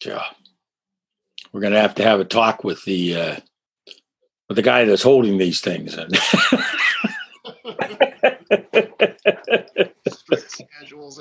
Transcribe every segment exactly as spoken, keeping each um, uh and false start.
Yeah. We're going to have to have a talk with the uh, with the guy that's holding these things. Casuals.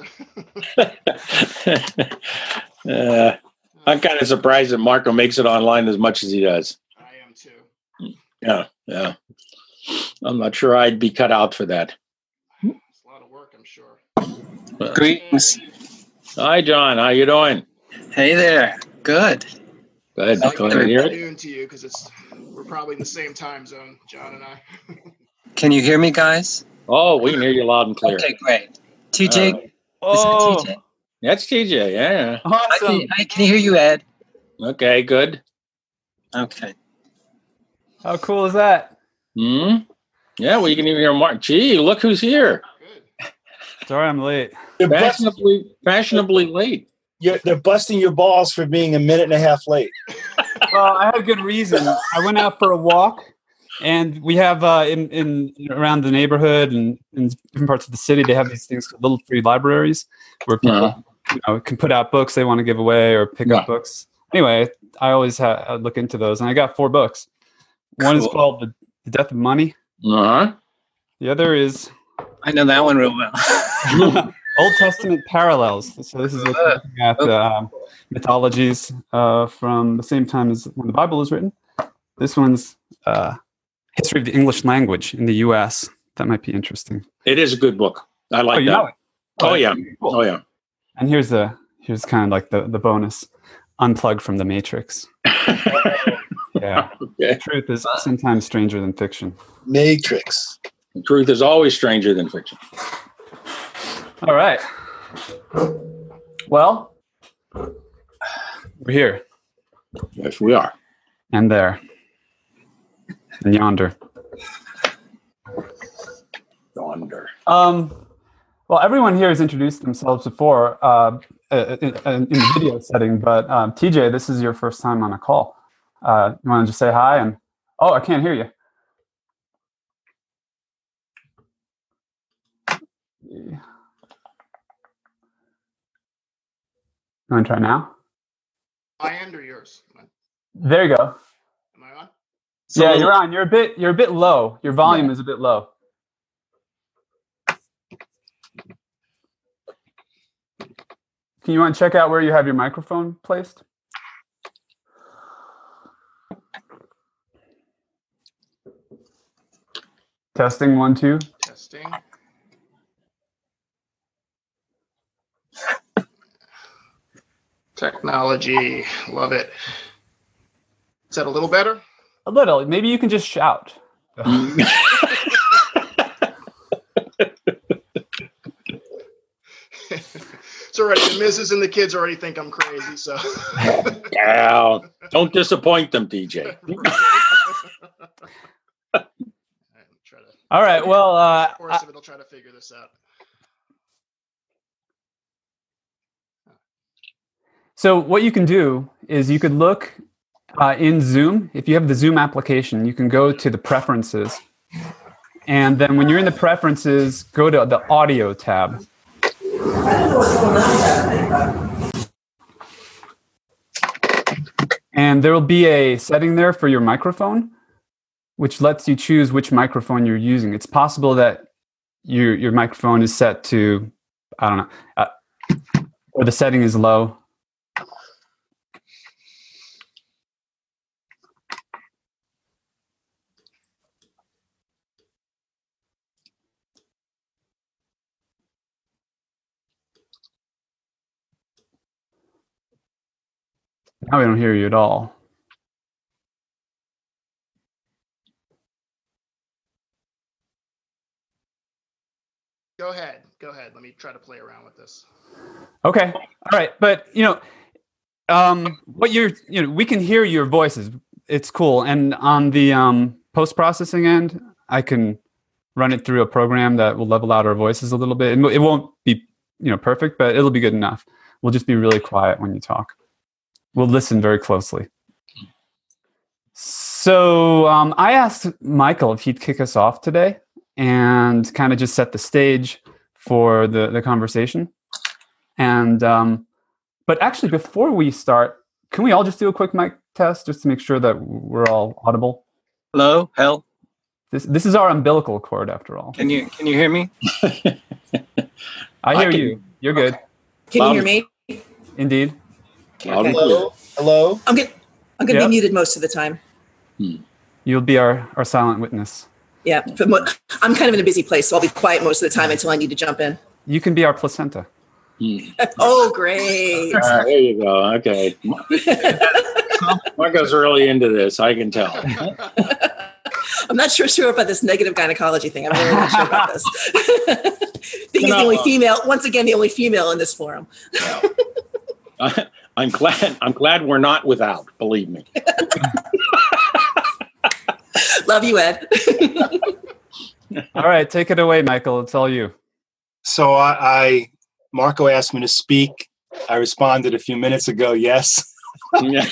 uh, I'm kind of surprised that Marco makes it online as much as he does. I am too. Yeah, yeah. I'm not sure I'd be cut out for that. It's a lot of work, I'm sure. Uh, Greetings. Hi, John. How you doing? Hey there. Good. Good. It's like Glad to hear it. afternoon to you because it's we're probably in the same time zone, John and I. Can you hear me, guys? Oh, we can hear you loud and clear. Okay, great. T J, All right. is Oh, that T J? That's T J. Yeah. I awesome. can, I can hear you, Ed. Okay. Good. Okay. How cool is that? Hmm. Yeah. Well, you can even hear Mark. Gee, look who's here. Good. Sorry I'm late. They're busting, Fashionably, fashionably late. you're, they're busting your balls for being a minute and a half late. Well, I had a good reason. I went out for a walk, and we have uh, in, in around the neighborhood and in different parts of the city, they have these things called little free libraries where people Uh-huh. you know, can put out books they want to give away or pick Yeah. up books. Anyway, I always ha- I look into those, and I got four books. One is Cool. called the, the Death of Money. Uh huh. The other is I know that one real well. Old Testament Parallels. So this is looking at the um, mythologies uh, from the same time as when the Bible was written. This one's uh, History of the English Language in the U S. That might be interesting. It is a good book. I like oh, you that. know it. Oh, yeah. Cool. Oh yeah. And here's the here's kind of like the, the bonus. Unplugged from the Matrix. Yeah. Okay. Truth is sometimes stranger than fiction. Matrix. The truth is always stranger than fiction. All right. Well, we're here Yes, we are. and there and yonder. Yonder. Um, well, everyone here has introduced themselves before uh, in, in the video setting, but um, T J, this is your first time on a call. Uh, you want to just say hi? And oh, I can't hear you. You want to try now? My end or yours? Am There you go. I on? So Yeah, little- you're on. You're a bit. You're a bit low. Your volume is a bit low. Can you want to check out where you have your microphone placed? Testing one, two. Testing. Technology. Love it. Is that a little better? A little. Maybe you can just shout. It's already the missus and the kids already think I'm crazy, so Yeah. Don't disappoint them, D J. Alright, try to, All right. Well, uh, of course, it'll try to figure this out. so what you can do is you could look uh, in Zoom. If you have the Zoom application, you can go to the preferences. And then when you're in the preferences, go to the audio tab. And there will be a setting there for your microphone, which lets you choose which microphone you're using. It's possible that your your microphone is set to, I don't know, uh, or the setting is low. Now we don't hear you at all. Go ahead. Go ahead. Let me try to play around with this. Okay. All right. But, you know, um, what you're, you know, we can hear your voices. It's cool. And on the um, post-processing end, I can run it through a program that will level out our voices a little bit. It won't be, you know, perfect, but it'll be good enough. We'll just be really quiet when you talk. We'll listen very closely. So um, I asked Michael if he'd kick us off today and kind of just set the stage for the, the conversation. And um, but actually, before we start, can we all just do a quick mic test just to make sure that we're all audible? Hello, Hell. This this is our umbilical cord, after all. Can you can you hear me? I I hear can- you. You're good. Can you Loud hear me? Indeed. Loud and clear. Hello? Hello? I'm gonna I'm gonna Yep. be muted most of the time. You'll be our, our silent witness. Yeah, but mo- I'm kind of in a busy place, so I'll be quiet most of the time until I need to jump in. You can be our placenta. Oh, great! Ah, there you go. Okay. Marco's really into this. I can tell. I'm not sure sure about this negative gynecology thing. I'm really not sure about this. Being No, the only uh, female, once again, the only female in this forum. I, I'm glad. I'm glad we're not without. Believe me. Love you, Ed. All right, take it away, Michael. It's all you. So I, I Marco asked me to speak. I responded a few minutes ago, yes. Yeah.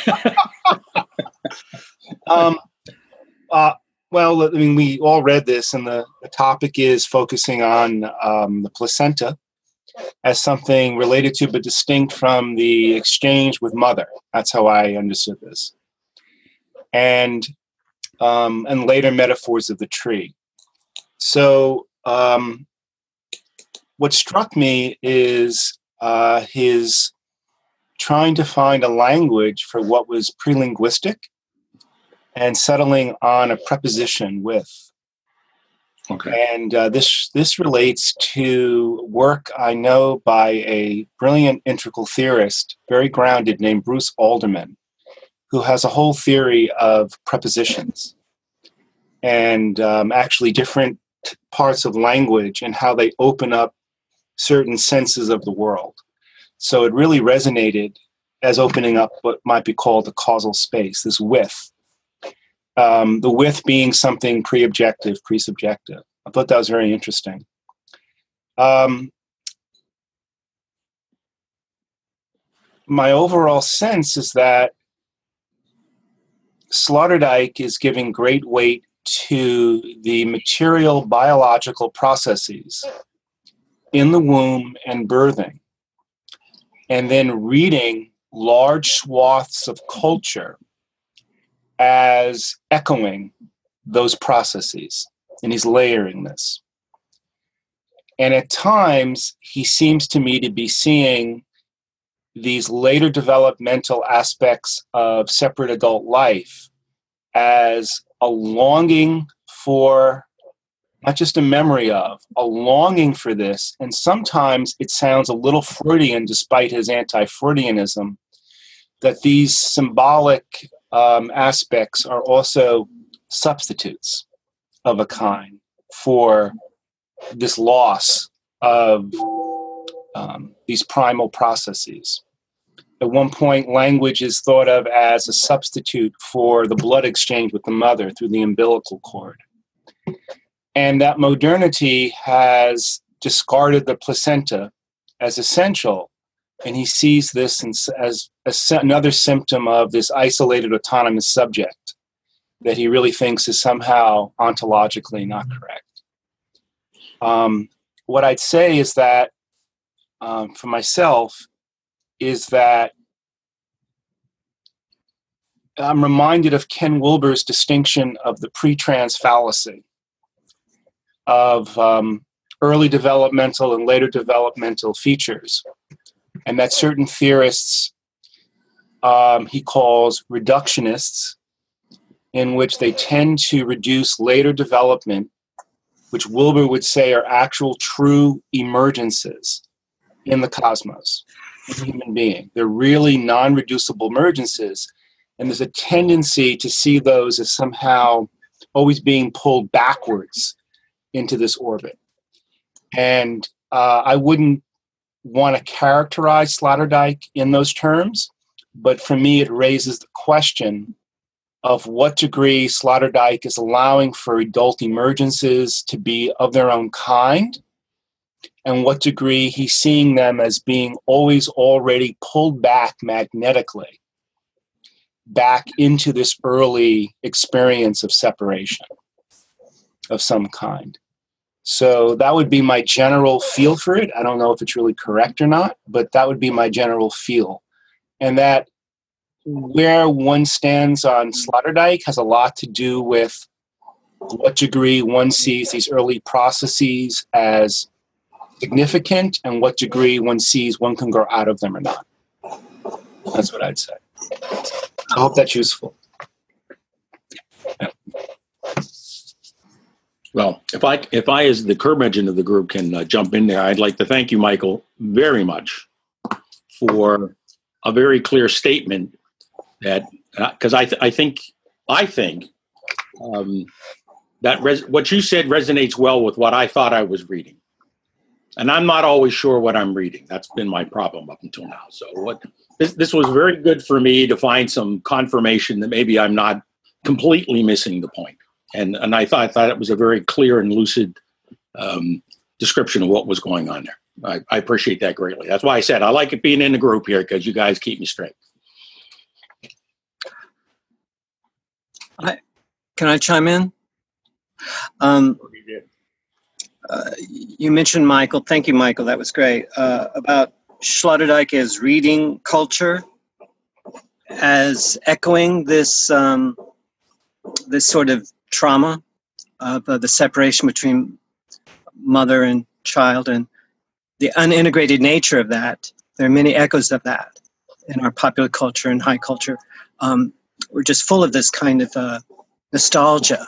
Um, uh, well, I mean, we all read this, and the, the topic is focusing on um, the placenta as something related to but distinct from the exchange with mother. That's how I understood this. And um, and later metaphors of the tree. So um, what struck me is uh, his trying to find a language for what was prelinguistic and settling on a preposition with. Okay. And uh, this this relates to work I know by a brilliant integral theorist, very grounded, named Bruce Alderman, who has a whole theory of prepositions and um, actually different parts of language and how they open up certain senses of the world. So it really resonated as opening up what might be called the causal space, this with. Um, the with being something pre-objective, pre-subjective. I thought that was very interesting. Um, my overall sense is that Sloterdijk is giving great weight to the material biological processes in the womb and birthing, and then reading large swaths of culture as echoing those processes. And he's layering this. And at times, he seems to me to be seeing these later developmental aspects of separate adult life as a longing for, not just a memory of, a longing for this. And sometimes it sounds a little Freudian, despite his anti-Freudianism, that these symbolic um, aspects are also substitutes of a kind for this loss of um, these primal processes. At one point, language is thought of as a substitute for the blood exchange with the mother through the umbilical cord. And that modernity has discarded the placenta as essential, and he sees this as, as another symptom of this isolated autonomous subject that he really thinks is somehow ontologically not correct. Um, what I'd say is that, um, for myself, is that I'm reminded of Ken Wilber's distinction of the pre-trans fallacy of um, early developmental and later developmental features, and that certain theorists um, he calls reductionists, in which they tend to reduce later development, which Wilber would say are actual true emergences in the cosmos, in the human being. They're really non-reducible emergences, and there's a tendency to see those as somehow always being pulled backwards into this orbit. And uh, I wouldn't want to characterize Sloterdijk in those terms, but for me it raises the question of what degree Sloterdijk is allowing for adult emergences to be of their own kind, and what degree he's seeing them as being always already pulled back magnetically, back into this early experience of separation of some kind. So that would be my general feel for it. I don't know if it's really correct or not, but that would be my general feel. And that where one stands on Sloterdijk has a lot to do with what degree one sees these early processes as significant and what degree one sees one can grow out of them or not. That's what I'd say. I hope that's useful. Yeah. Well, if I, if I, as the curmudgeon of the group, can uh, jump in there, I'd like to thank you, Michael, very much for a very clear statement that, because uh, I, th- I think, I think um, that res- what you said resonates well with what I thought I was reading. And I'm not always sure what I'm reading. That's been my problem up until now. So what this, this was very good for me to find some confirmation that maybe I'm not completely missing the point. And and I thought, I thought it was a very clear and lucid um, description of what was going on there. I, I appreciate that greatly. That's why I said I like it being in the group here, because you guys keep me straight. I, can I chime in? Um, uh, you mentioned, Michael, thank you, Michael, that was great, uh, about Sloterdijk as reading culture, as echoing this, um, this sort of trauma of uh, the separation between mother and child and the unintegrated nature of that. There are many echoes of that in our popular culture and high culture. Um, we're just full of this kind of uh, nostalgia.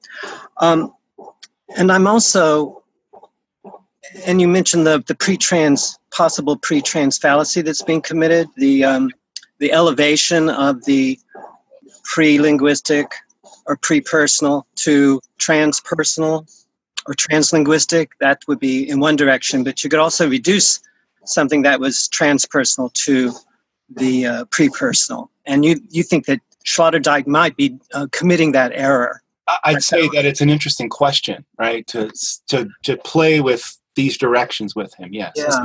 Um, and I'm also, and you mentioned the, the pre-trans, possible pre-trans fallacy that's being committed, the, um, the elevation of the pre-linguistic or pre-personal to transpersonal or translinguistic. That would be in one direction, but you could also reduce something that was transpersonal to the uh, pre-personal. And you, you think that Sloterdijk might be uh, committing that error. I'd say that it's an interesting question, right? To to to play with these directions with him, yes. Yeah.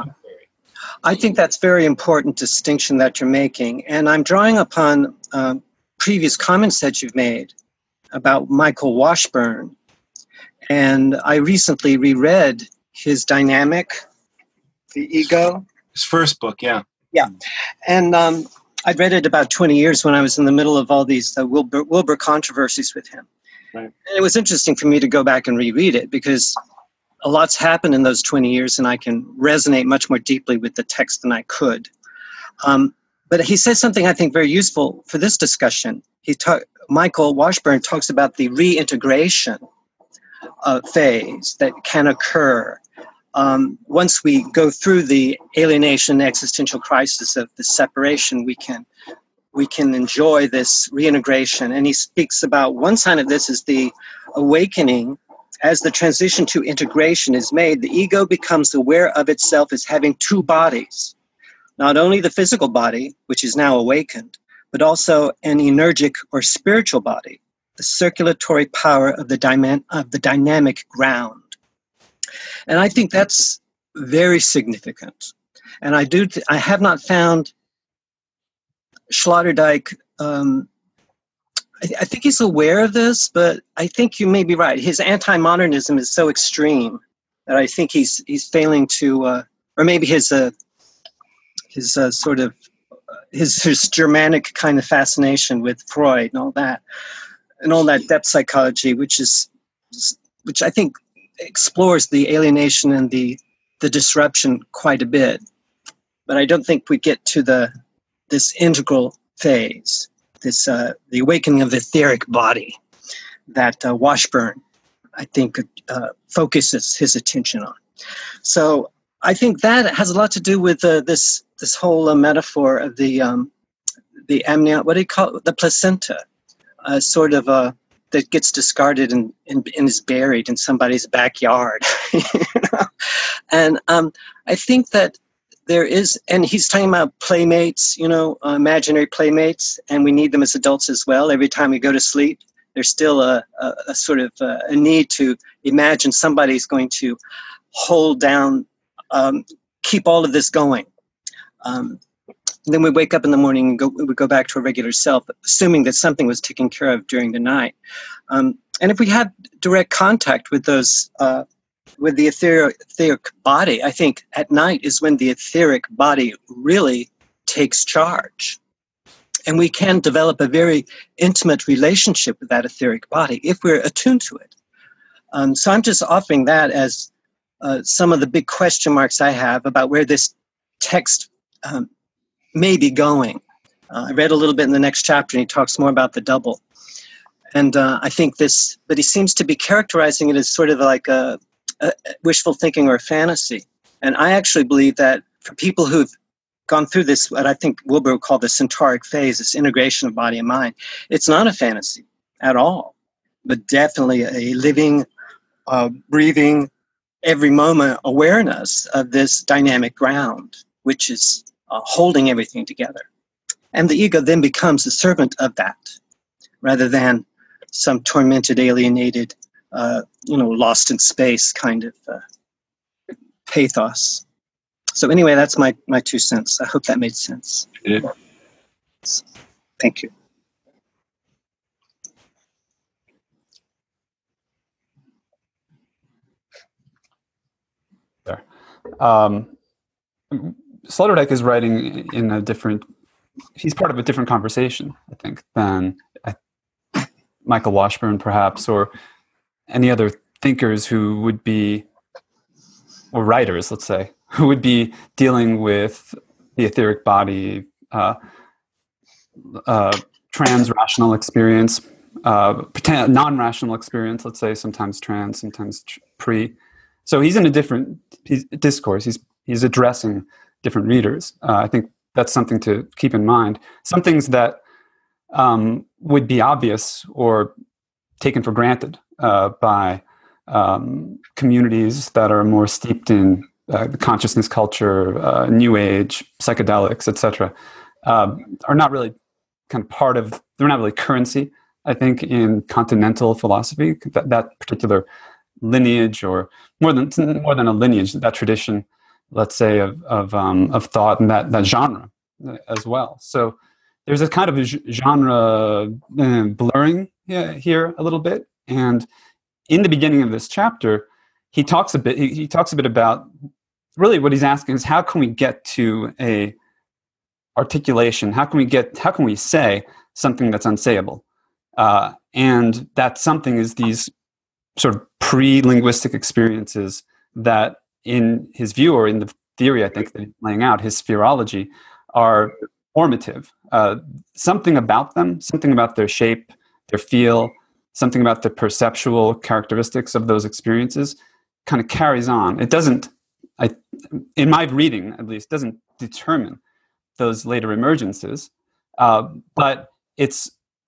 I think that's very important distinction that you're making. And I'm drawing upon um, previous comments that you've made about Michael Washburn. And I recently reread his Dynamic, The Ego. His first book, yeah. Yeah. And um, I'd read it about twenty years when I was in the middle of all these uh, Wilbur, Wilbur controversies with him. Right. And it was interesting for me to go back and reread it because a lot's happened in those twenty years and I can resonate much more deeply with the text than I could. Um, but he says something I think very useful for this discussion. He ta- Michael Washburn talks about the reintegration uh, phase that can occur um, once we go through the alienation existential crisis of the separation. We can we can enjoy this reintegration. And he speaks about one sign of this is the awakening. As the transition to integration is made, the ego becomes aware of itself as having two bodies, not only the physical body, which is now awakened, but also an energic or spiritual body, the circulatory power of the, dyma- of the dynamic ground. And I think that's very significant. And I do. Th- I have not found Sloterdijk, um, I, I think he's aware of this, but I think you may be right. His anti-modernism is so extreme that I think he's he's failing to, uh, or maybe his uh, his uh, sort of uh, his his Germanic kind of fascination with Freud and all that, and all that depth psychology, which is which I think explores the alienation and the the disruption quite a bit. But I don't think we get to the this integral phase, this uh, the awakening of the etheric body that uh, Washburn, I think, uh, focuses his attention on. So I think that has a lot to do with uh, this this whole uh, metaphor of the um, the amnion. What do you call it? The placenta, uh, sort of uh, that gets discarded and, and, and is buried in somebody's backyard. You know? And um, I think that there is, and he's talking about playmates, you know, uh, imaginary playmates, and we need them as adults as well. Every time we go to sleep, there's still a, a, a sort of uh, a need to imagine somebody's going to hold down, um, keep all of this going. Um, then we wake up in the morning and go, we go back to a regular self, assuming that something was taken care of during the night. Um, and if we have direct contact with those, uh, with the etheric, etheric body, I think at night is when the etheric body really takes charge. And we can develop a very intimate relationship with that etheric body if we're attuned to it. Um, so I'm just offering that as uh, some of the big question marks I have about where this text um, may be going. Uh, I read a little bit in the next chapter, and he talks more about the double. And uh, I think this, but he seems to be characterizing it as sort of like a, a wishful thinking or a fantasy. And I actually believe that for people who've gone through this, what I think Wilber would call the centauric phase, this integration of body and mind, it's not a fantasy at all, but definitely a living, uh, breathing, every moment awareness of this dynamic ground, which is uh, holding everything together. And the ego then becomes the servant of that, rather than some tormented, alienated, uh, you know, lost in space kind of uh, pathos. So anyway, that's my, my two cents. I hope that made sense. It, Thank you. There. Um, Sloterdijk is writing in a different, he's part of a different conversation, I think, than I, Michael Washburn, perhaps, or any other thinkers who would be, or writers, let's say, who would be dealing with the etheric body, uh, uh, trans-rational experience, uh, non-rational experience, let's say, sometimes trans, sometimes tr- pre. So he's in a different he's, discourse. He's he's addressing different readers. Uh, I think that's something to keep in mind. Some things that um, would be obvious or taken for granted uh, by um, communities that are more steeped in uh, the consciousness culture, uh, New Age, psychedelics, et cetera, uh, are not really kind of part of. They're not really currency, I think, in continental philosophy. That, that particular lineage, or more than more than a lineage, that tradition, let's say, of of, um, of thought, and that that genre as well. So there's a kind of a genre uh, blurring here a little bit. And in the beginning of this chapter, he talks a bit. He, he talks a bit about really what he's asking is how can we get to a articulation? How can we get? How can we say something that's unsayable? Uh, and that something is these sort of pre-linguistic experiences that, in his view, or in the theory I think that he's laying out, his spherology, are formative. Uh, something about them, something about their shape, their feel, something about the perceptual characteristics of those experiences kind of carries on. It doesn't, I, in my reading at least, doesn't determine those later emergences, uh, but it's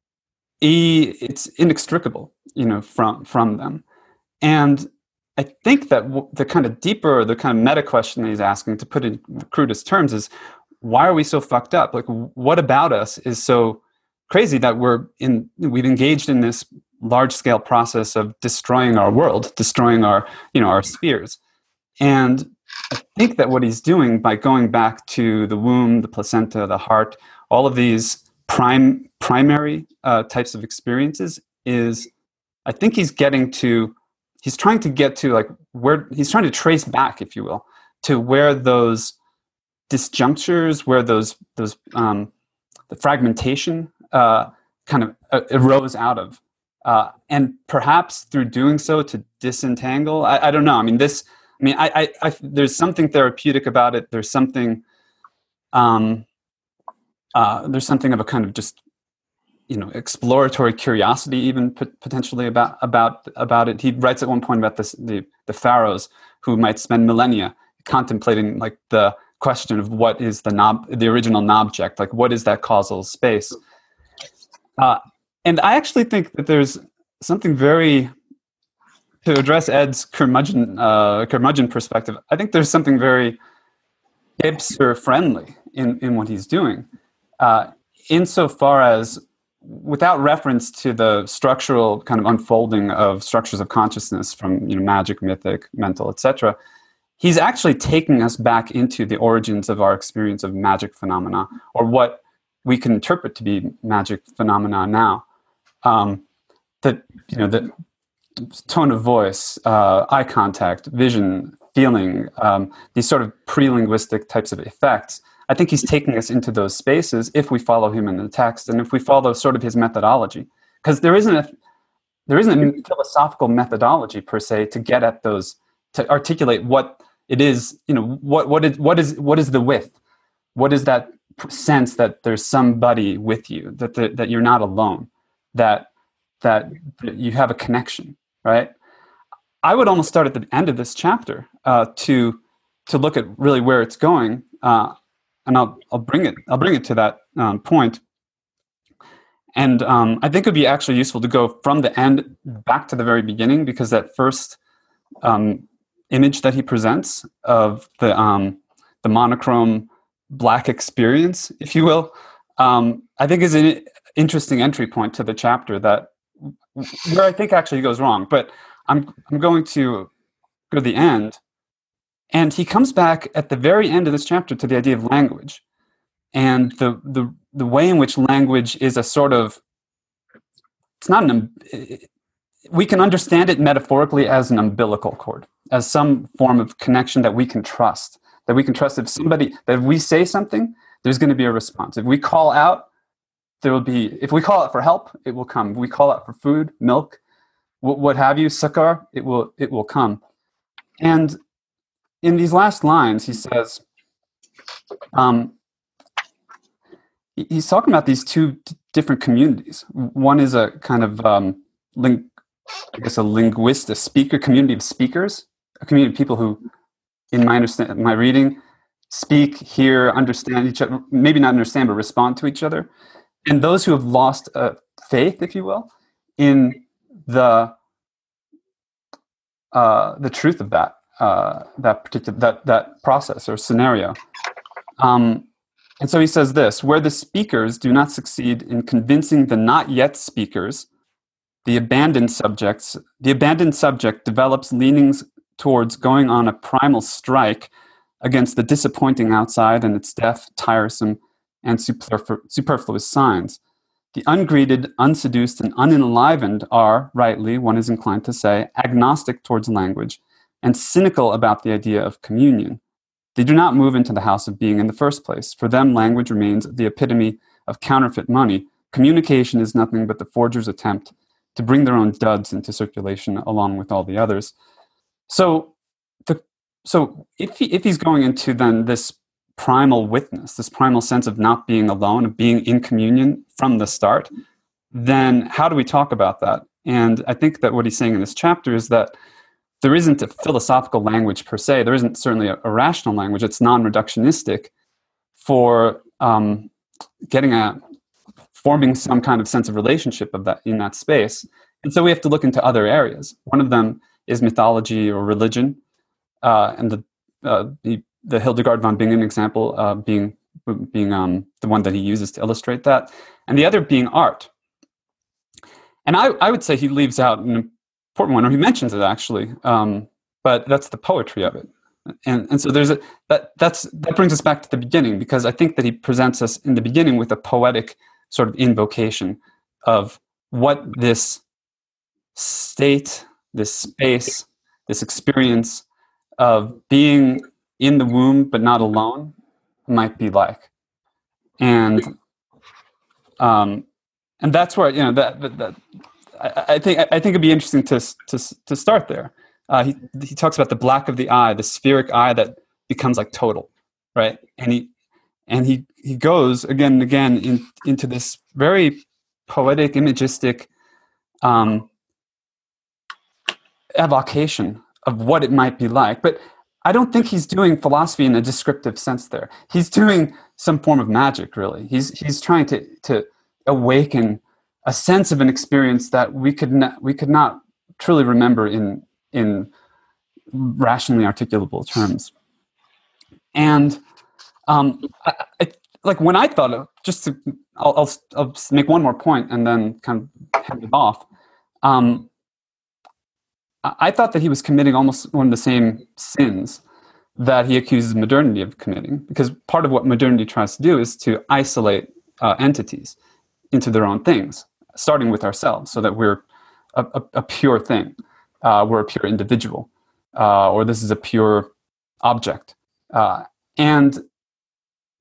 e, it's inextricable, you know, from from them. And I think that w- the kind of deeper, the kind of meta question that he's asking, to put it in the crudest terms, is why are we so fucked up? Like, what about us is so crazy that we're in? We've engaged in this large-scale process of destroying our world, destroying our, you know, our spheres. And I think that what he's doing by going back to the womb, the placenta, the heart, all of these prime primary uh, types of experiences is, I think he's getting to, he's trying to get to like where, he's trying to trace back, if you will, to where those disjunctures, where those, those um, the fragmentation uh, kind of uh, arose out of. Uh, and perhaps through doing so to disentangle, I, I don't know. I mean, this, I mean, I, I, I, there's something therapeutic about it. There's something, um, uh, there's something of a kind of just, you know, exploratory curiosity, even p- potentially about about about it. He writes at one point about this, the the pharaohs who might spend millennia contemplating like the question of what is the knob, the original knobject, like what is that causal space. Uh, and I actually think that there's something very, to address Ed's curmudgeon, uh, curmudgeon perspective, I think there's something very hipster friendly in, in what he's doing, uh, insofar as, without reference to the structural kind of unfolding of structures of consciousness from, you know, magic, mythic, mental, et cetera, he's actually taking us back into the origins of our experience of magic phenomena, or what we can interpret to be magic phenomena now. Um, that, you know, the tone of voice, uh, eye contact, vision, feeling, um, these sort of pre-linguistic types of effects, I think he's taking us into those spaces if we follow him in the text and if we follow sort of his methodology. Because there isn't a there isn't a philosophical methodology per se to get at those, to articulate what it is, you know, what what is what is what is the width? What is that sense that there's somebody with you, that the, that you're not alone, that that you have a connection, right? I would almost start at the end of this chapter uh, to to look at really where it's going, uh, and I'll I'll bring it I'll bring it to that um, point. And um, I think it would be actually useful to go from the end back to the very beginning, because that first um, image that he presents of the um, the monochrome black experience, if you will, um, I think is an interesting entry point to the chapter that where I think actually goes wrong. But I'm I'm going to go to the end, and he comes back at the very end of this chapter to the idea of language, and the the the way in which language is a sort of, it's not an, we can understand it metaphorically as an umbilical cord, as some form of connection that we can trust, that we can trust if somebody, that if we say something, there's going to be a response. If we call out, there will be, if we call out for help, it will come. If we call out for food, milk, what have you, succor, it will, it will come. And in these last lines, he says, um, he's talking about these two d- different communities. One is a kind of, um, ling- I guess, a linguist, a speaker, community of speakers, a community of people who, in my understand, my reading, speak, hear, understand each other, maybe not understand, but respond to each other. And those who have lost uh, faith, if you will, in the uh, the truth of that uh, that particular that that process or scenario. Um, And so he says this: where the speakers do not succeed in convincing the not yet speakers, the abandoned subjects, the abandoned subject develops leanings towards going on a primal strike against the disappointing outside and its deaf, tiresome, and superflu- superfluous signs. The ungreeted, unseduced, and unenlivened are, rightly, one is inclined to say, agnostic towards language and cynical about the idea of communion. They do not move into the house of being in the first place. For them, language remains the epitome of counterfeit money. Communication is nothing but the forger's attempt to bring their own duds into circulation along with all the others. So, the, so if he, if he's going into then this primal witness, this primal sense of not being alone, of being in communion from the start, then how do we talk about that? And I think that what he's saying in this chapter is that there isn't a philosophical language per se. There isn't certainly a, a rational language. It's non-reductionistic for um, getting a forming some kind of sense of relationship of that in that space. And so we have to look into other areas. One of them is mythology or religion, uh, and the, uh, the the Hildegard von Bingen example uh, being being um, the one that he uses to illustrate that, and the other being art. And I, I would say he leaves out an important one, or he mentions it actually, um, but that's the poetry of it. And and so there's a that that's that brings us back to the beginning, because I think that he presents us in the beginning with a poetic sort of invocation of what this state, this space, this experience of being in the womb but not alone might be like. And um, and that's where, you know, that that. that I, I think I think it'd be interesting to to to start there. Uh, he he talks about the black of the eye, the spheric eye that becomes like total, right? And he and he he goes again and again in, into this very poetic, imagistic um, evocation of what it might be like. But I don't think he's doing philosophy in a descriptive sense there. He's doing some form of magic, really. He's he's trying to to awaken a sense of an experience that we could not we could not truly remember in in rationally articulable terms. And um, I, I, like when I thought of, just to, I'll, I'll I'll make one more point and then kind of hand it off. Um, I, I thought that he was committing almost one of the same sins that he accuses modernity of committing, because part of what modernity tries to do is to isolate uh, entities into their own things, starting with ourselves, so that we're a, a, a pure thing, uh, we're a pure individual, uh, or this is a pure object. Uh, and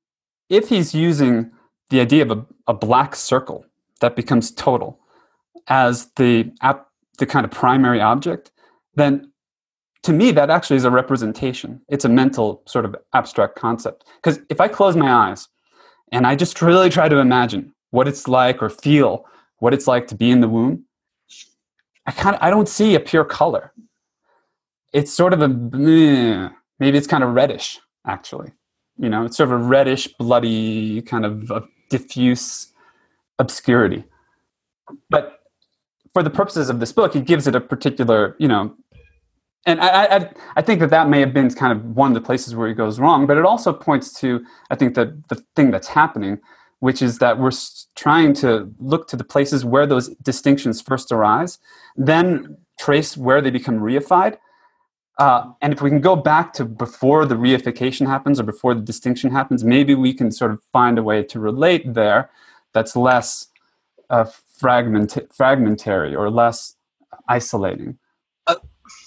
if he's using the idea of a, a black circle that becomes total as the ap- the kind of primary object, then to me that actually is a representation. It's a mental sort of abstract concept. Because if I close my eyes and I just really try to imagine what it's like or feel what it's like to be in the womb, I kind of I don't see a pure color. It's sort of a maybe it's kind of reddish actually. You know, it's sort of a reddish, bloody kind of a diffuse obscurity. But for the purposes of this book, it gives it a particular, you know, and I, I, I think that that may have been kind of one of the places where he goes wrong. But it also points to, I think, that the thing that's happening, which is that we're trying to look to the places where those distinctions first arise, then trace where they become reified. Uh, and if we can go back to before the reification happens or before the distinction happens, maybe we can sort of find a way to relate there that's less uh, fragment fragmentary or less isolating. Uh,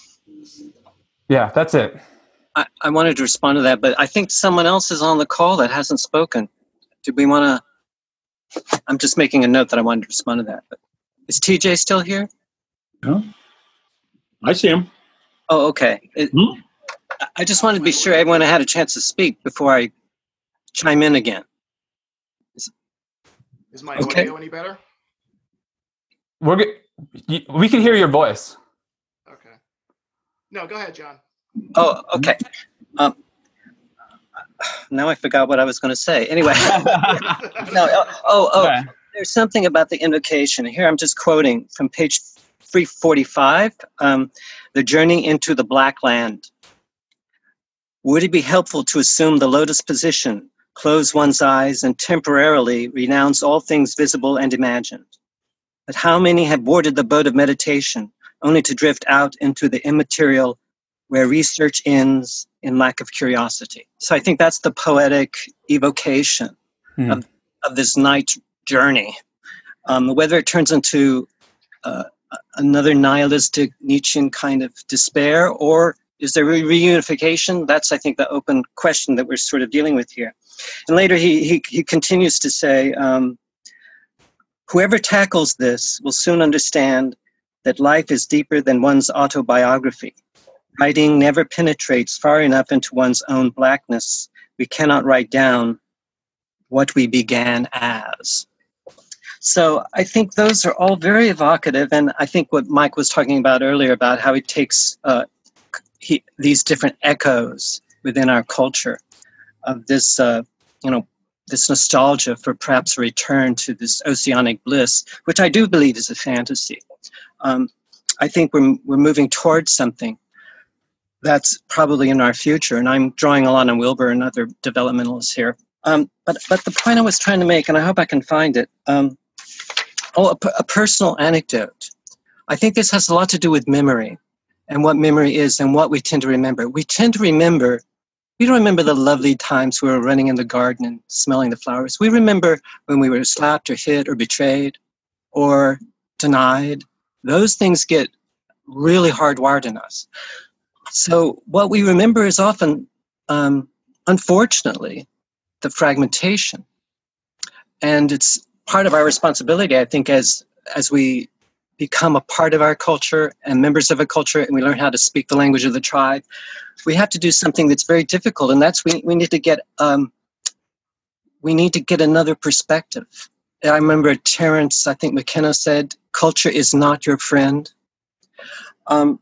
yeah, that's it. I, I wanted to respond to that, but I think someone else is on the call that hasn't spoken. Did we want to? I'm just making a note that I wanted to respond to that. But is T J still here? No. I see him. Oh, okay. It, hmm? I just wanted to be sure everyone had a chance to speak before I chime in again. Is, is my okay. audio any better? We're good. We can hear your voice. Okay. No, go ahead, John. Oh, okay. Um, now I forgot what I was going to say. Anyway. no. Oh, oh. Okay. There's something about the invocation. Here I'm just quoting from page three forty-five. Um, the journey into the Black Land. Would it be helpful to assume the lotus position, close one's eyes, and temporarily renounce all things visible and imagined? But how many have boarded the boat of meditation only to drift out into the immaterial where research ends in lack of curiosity? So I think that's the poetic evocation hmm. of, of this night journey. Um, whether it turns into uh, another nihilistic Nietzschean kind of despair, or is there re- reunification? That's, I think, the open question that we're sort of dealing with here. And later he he, he continues to say, um, whoever tackles this will soon understand that life is deeper than one's autobiography. Writing never penetrates far enough into one's own blackness. We cannot write down what we began as. So I think those are all very evocative, and I think what Mike was talking about earlier about how he takes uh, he, these different echoes within our culture of this, uh, you know, this nostalgia for perhaps a return to this oceanic bliss, which I do believe is a fantasy. Um, I think we're we're moving towards something that's probably in our future, and I'm drawing a lot on Wilber and other developmentalists here. Um, but but the point I was trying to make, and I hope I can find it. Um, Oh, a, a personal anecdote. I think this has a lot to do with memory and what memory is and what we tend to remember. We tend to remember, we don't remember the lovely times we were running in the garden and smelling the flowers. We remember when we were slapped or hit or betrayed or denied. Those things get really hardwired in us. So what we remember is often, um, unfortunately, the fragmentation. And it's part of our responsibility, I think, as as we become a part of our culture and members of a culture, and we learn how to speak the language of the tribe, we have to do something that's very difficult, and that's we we need to get um, we need to get another perspective. I remember Terence, I think McKenna said, "Culture is not your friend," um,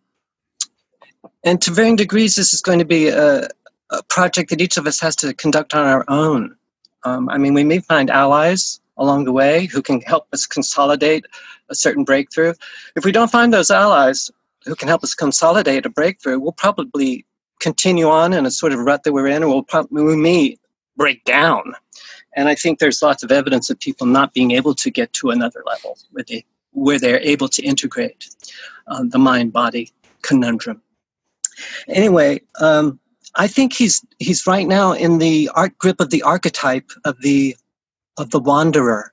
and to varying degrees, this is going to be a, a project that each of us has to conduct on our own. Um, I mean, we may find allies along the way who can help us consolidate a certain breakthrough. If we don't find those allies who can help us consolidate a breakthrough, we'll probably continue on in a sort of rut that we're in, or we'll probably, we may break down. And I think there's lots of evidence of people not being able to get to another level where, they, where they're able to integrate um, the mind-body conundrum. Anyway, um, I think he's he's right now in the art grip of the archetype of the of the wanderer.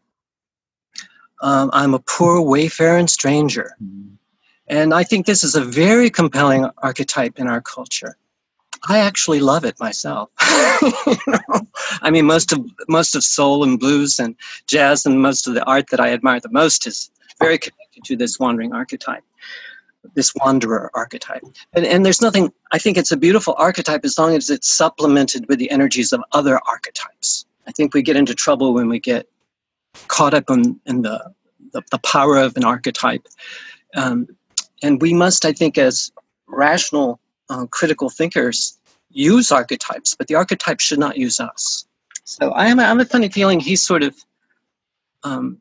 Um, I'm a poor wayfaring stranger. Mm-hmm. And I think this is a very compelling archetype in our culture. I actually love it myself. You know? I mean, most of most of soul and blues and jazz and most of the art that I admire the most is very connected to this wandering archetype, this wanderer archetype. And, and there's nothing, I think it's a beautiful archetype as long as it's supplemented with the energies of other archetypes. I think we get into trouble when we get caught up in, in the, the, the power of an archetype. Um, and we must, I think, as rational, uh, critical thinkers, use archetypes, but the archetypes should not use us. So I am, I have a funny feeling he's sort of um,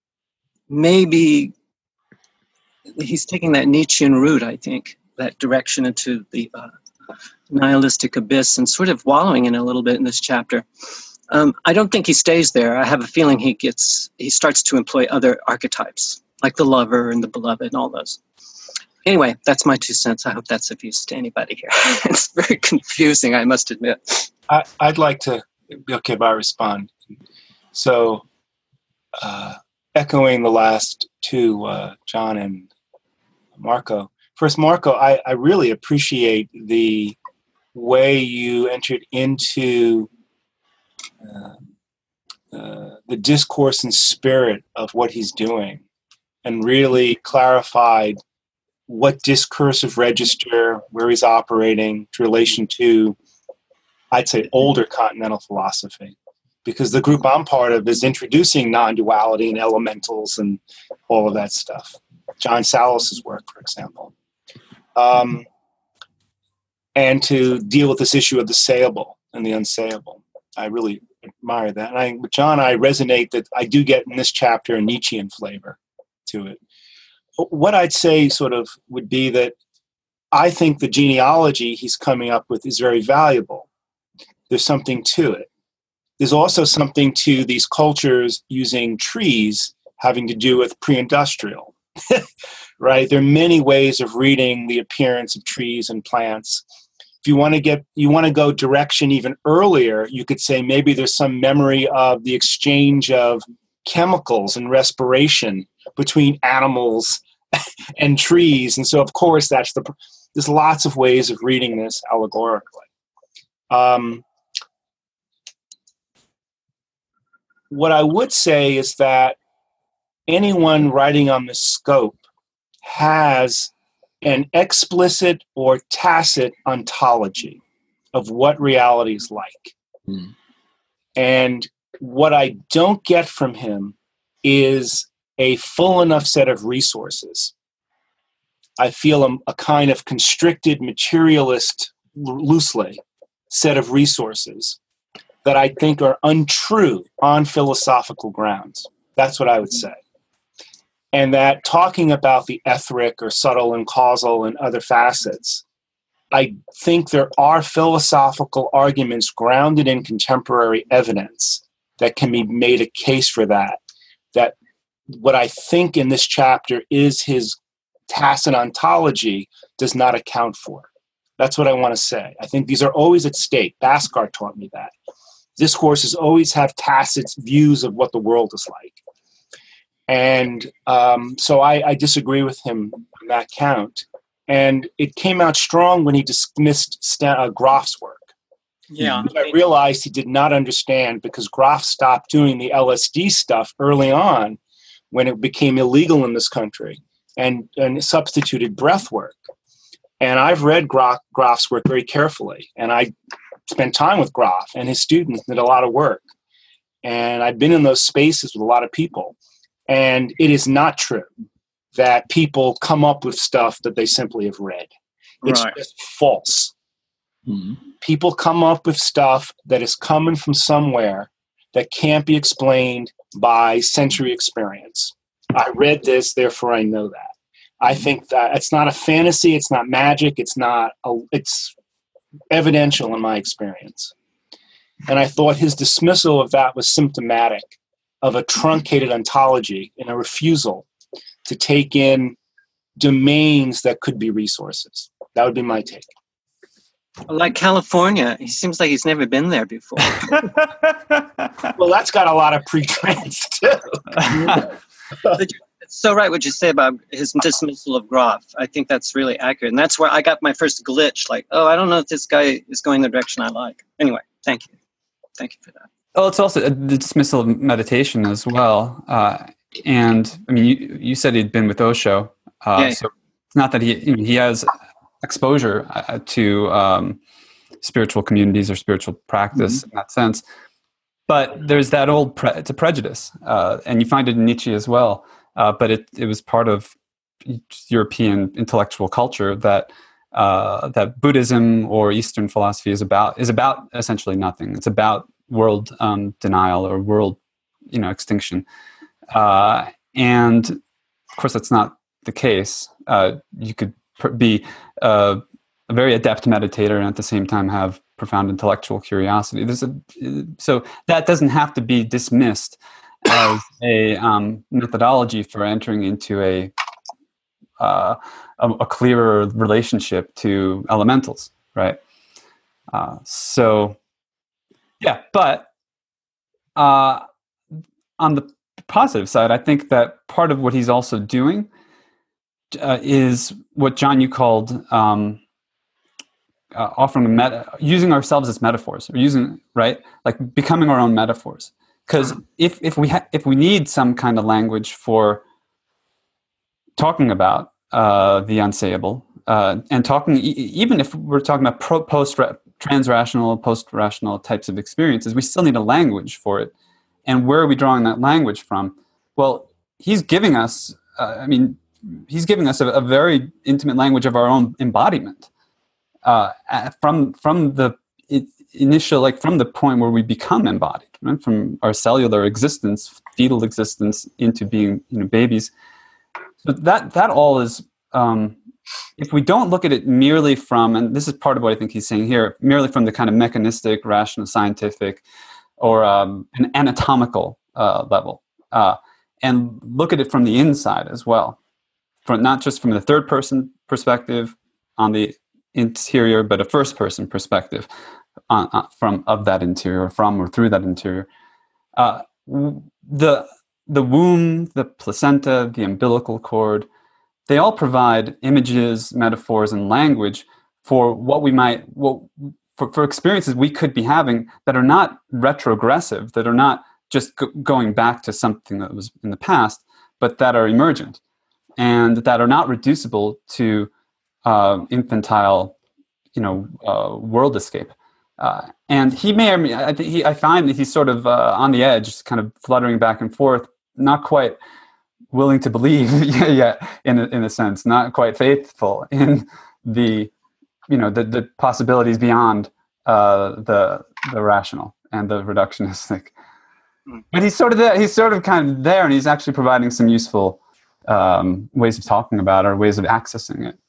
maybe he's taking that Nietzschean route, I think, that direction into the uh, nihilistic abyss and sort of wallowing in it a little bit in this chapter. Um, I don't think he stays there. I have a feeling he gets, he starts to employ other archetypes, like the lover and the beloved and all those. Anyway, that's my two cents. I hope that's of use to anybody here. It's very confusing, I must admit. I, I'd like to, okay, but I respond. So, uh, echoing the last two, uh, John and Marco. First, Marco, I, I really appreciate the way you entered into uh, uh, the discourse and spirit of what he's doing and really clarified what discursive register, where he's operating in relation to, I'd say, older continental philosophy. Because the group I'm part of is introducing non-duality and elementals and all of that stuff. John Salos's work, for example. Um, and to deal with this issue of the sayable and the unsayable. I really admire that. And I, with John, I resonate that I do get in this chapter a Nietzschean flavor to it. What I'd say sort of would be that I think the genealogy he's coming up with is very valuable. There's something to it. There's also something to these cultures using trees having to do with pre-industrial, right? There are many ways of reading the appearance of trees and plants. If you want to get, you want to go direction even earlier, you could say maybe there's some memory of the exchange of chemicals and respiration between animals and trees. And so, of course, that's the, there's lots of ways of reading this allegorically. Um, what I would say is that anyone writing on the scope has an explicit or tacit ontology of what reality is like. Mm. And what I don't get from him is a full enough set of resources. I feel a, a kind of constricted materialist, loosely, set of resources that I think are untrue on philosophical grounds. That's what I would say. And that talking about the etheric or subtle and causal and other facets, I think there are philosophical arguments grounded in contemporary evidence that can be made a case for that, that what I think in this chapter is his tacit ontology does not account for. That's what I want to say. I think these are always at stake. Bhaskar taught me that. Discourses always have tacit views of what the world is like. And um, so I, I disagree with him on that count. And it came out strong when he dismissed Stan, uh, Groff's work. Yeah. I realized he did not understand because Groff stopped doing the L S D stuff early on when it became illegal in this country and, and substituted breath work. And I've read Groff, Groff's work very carefully. And I spent time with Groff and his students did a lot of work. And I've been in those spaces with a lot of people. And it is not true that people come up with stuff that they simply have read. It's right. just false. Mm-hmm. People come up with stuff that is coming from somewhere that can't be explained by sensory experience. I read this, therefore I know that. I think that it's not a fantasy, it's not magic, it's not a, it's evidential in my experience. And I thought his dismissal of that was symptomatic of a truncated ontology and a refusal to take in domains that could be resources. That would be my take. Like California, he seems like he's never been there before. Well, that's got a lot of pre-trans too. the, so right what you say about his dismissal of Groff. I think that's really accurate. And that's where I got my first glitch, like, oh, I don't know if this guy is going the direction I like. Anyway, thank you. Thank you for that. Well, it's also the dismissal of meditation as well. Uh, and I mean, you, you said he'd been with Osho. Uh, Yeah. So it's not that he, you know, he has exposure uh, to um, spiritual communities or spiritual practice in that sense. But there's that old, pre- it's a prejudice. Uh, and you find it in Nietzsche as well. Uh, but it, it was part of European intellectual culture that uh, that Buddhism or Eastern philosophy is about is about essentially nothing. It's about world um, denial or world, you know, extinction. Uh, and of course, that's not the case. Uh, you could pr- be uh, a very adept meditator and at the same time have profound intellectual curiosity. There's a, so that doesn't have to be dismissed as a um, methodology for entering into a, uh, a a clearer relationship to elementals, right? Uh, so, yeah, but uh, on the positive side, I think that part of what he's also doing uh, is what John, you called um, uh, offering a meta, using ourselves as metaphors, or using right, like becoming our own metaphors. Because if if we ha- if we need some kind of language for talking about uh, the unsayable, uh, and talking e- even if we're talking about pro- post transrational, post rational types of experiences, we still need a language for it. And where are we drawing that language from? Well, he's giving us. Uh, I mean, he's giving us a, a very intimate language of our own embodiment uh, from from the it, initial, like from the point where we become embodied, right? From our cellular existence, fetal existence, into being, you know, babies. So that that all is, um, if we don't look at it merely from, and this is part of what I think he's saying here, merely from the kind of mechanistic, rational, scientific, or um, an anatomical uh, level, uh, and look at it from the inside as well, from not just from the third person perspective on the interior, but a first person perspective on, uh, from of that interior, from or through that interior. Uh, the the womb, the placenta, the umbilical cord, they all provide images, metaphors, and language for what we might, what, for, for experiences we could be having that are not retrogressive, that are not just go- going back to something that was in the past, but that are emergent and that are not reducible to uh, infantile, you know, uh, world escape. Uh, and he may or may, I, think he, I find that he's sort of uh, on the edge, kind of fluttering back and forth, not quite willing to believe yet, in a, in a sense, not quite faithful in the, you know, the, the possibilities beyond uh, the the rational and the reductionistic. But he's sort of there, he's sort of kind of there, and he's actually providing some useful um, ways of talking about it, or ways of accessing it.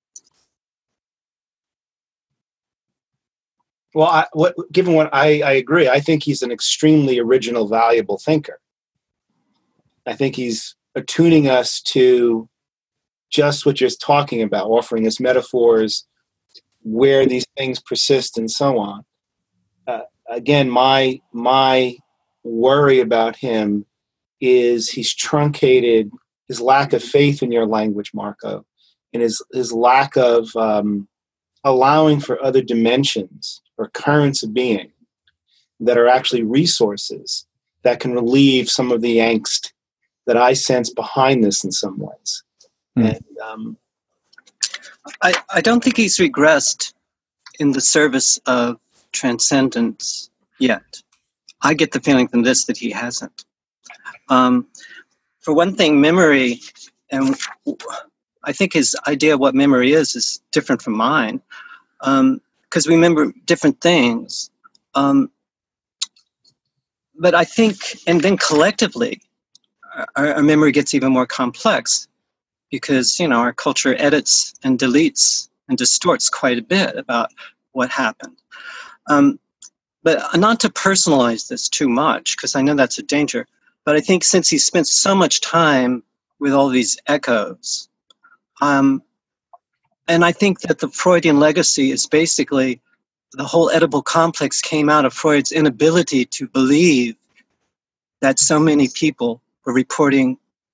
Well, I, what, given what I, I agree, I think he's an extremely original, valuable thinker. I think he's attuning us to just what you're talking about, offering us metaphors where these things persist and so on. Uh, again, my my worry about him is he's truncated his lack of faith in your language, Marco, and his his lack of um, allowing for other dimensions or currents of being that are actually resources that can relieve some of the angst that I sense behind this in some ways. Mm. And um, I, I don't think he's regressed in the service of transcendence yet. I get the feeling from this that he hasn't. Um, for one thing, memory, and I think his idea of what memory is is different from mine, because um, we remember different things. Um, but I think, and then collectively, our, our memory gets even more complex because, you know, our culture edits and deletes and distorts quite a bit about what happened. Um, but not to personalize this too much, because I know that's a danger, but I think since he spent so much time with all these echoes, um, and I think that the Freudian legacy is basically the whole Oedipal complex came out of Freud's inability to believe that so many people were reporting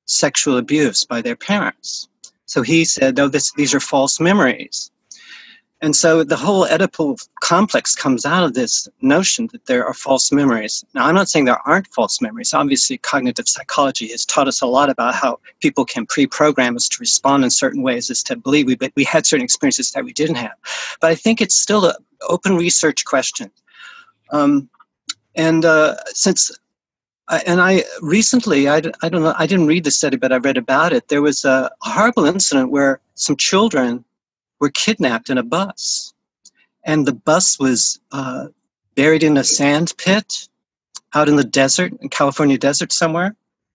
sexual abuse by their parents. So he said, no, this, these are false memories. And so the whole Oedipal complex comes out of this notion that there are false memories. Now, I'm not saying there aren't false memories. Obviously, cognitive psychology has taught us a lot about how people can pre-program us to respond in certain ways as to believe we, we had certain experiences that we didn't have. But I think it's still an open research question. Um, and uh, since, I, and I recently, I, I don't know, I didn't read the study, but I read about it. There was a horrible incident where some children were kidnapped in a bus, and the bus was uh, buried in a sand pit out in the desert, in California desert somewhere,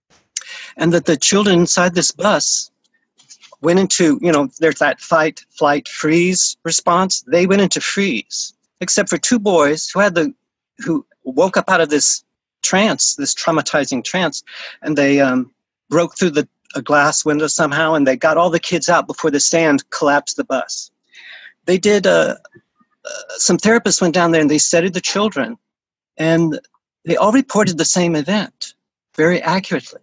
and that the children inside this bus went into, you know, there's that fight, flight, freeze response. They went into freeze, except for two boys who had the, who woke up out of this trance, this traumatizing trance, and they um, broke through the a glass window somehow, and they got all the kids out before the sand collapsed the bus. They did, uh, uh, some therapists went down there and they studied the children, and they all reported the same event very accurately.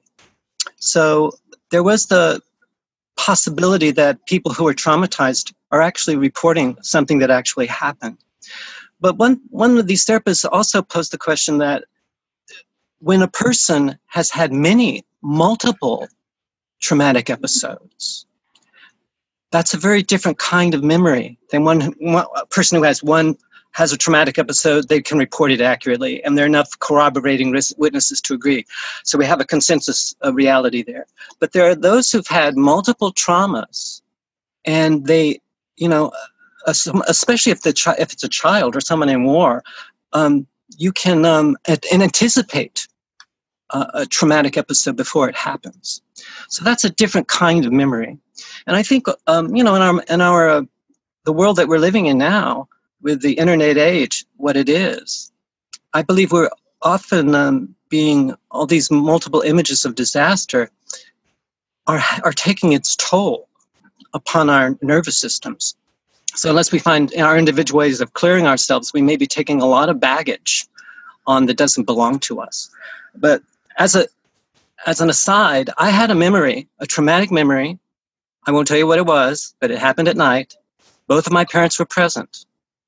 So there was the possibility that people who are traumatized are actually reporting something that actually happened. But one, one of these therapists also posed the question that when a person has had many, multiple traumatic episodes, that's a very different kind of memory than one, one a person who has one has a traumatic episode. They can report it accurately, and there are enough corroborating witnesses to agree. So we have a consensus of reality there. But there are those who've had multiple traumas, and they, you know, especially if the chi- if it's a child or someone in war, um, you can um, and anticipate uh, a traumatic episode before it happens. So that's a different kind of memory. And I think, um, you know, in our, in our uh, the world that we're living in now, with the internet age, what it is, I believe we're often um, being, all these multiple images of disaster are, are taking its toll upon our nervous systems. So unless we find our individual ways of clearing ourselves, we may be taking a lot of baggage on that doesn't belong to us. But as a As an aside, I had a memory, a traumatic memory. I won't tell you what it was, but it happened at night. Both of my parents were present.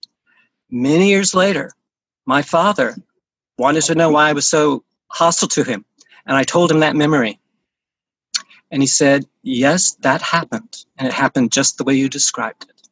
Many years later, my father wanted to know why I was so hostile to him. And I told him that memory. And he said, yes, that happened. And it happened just the way you described it.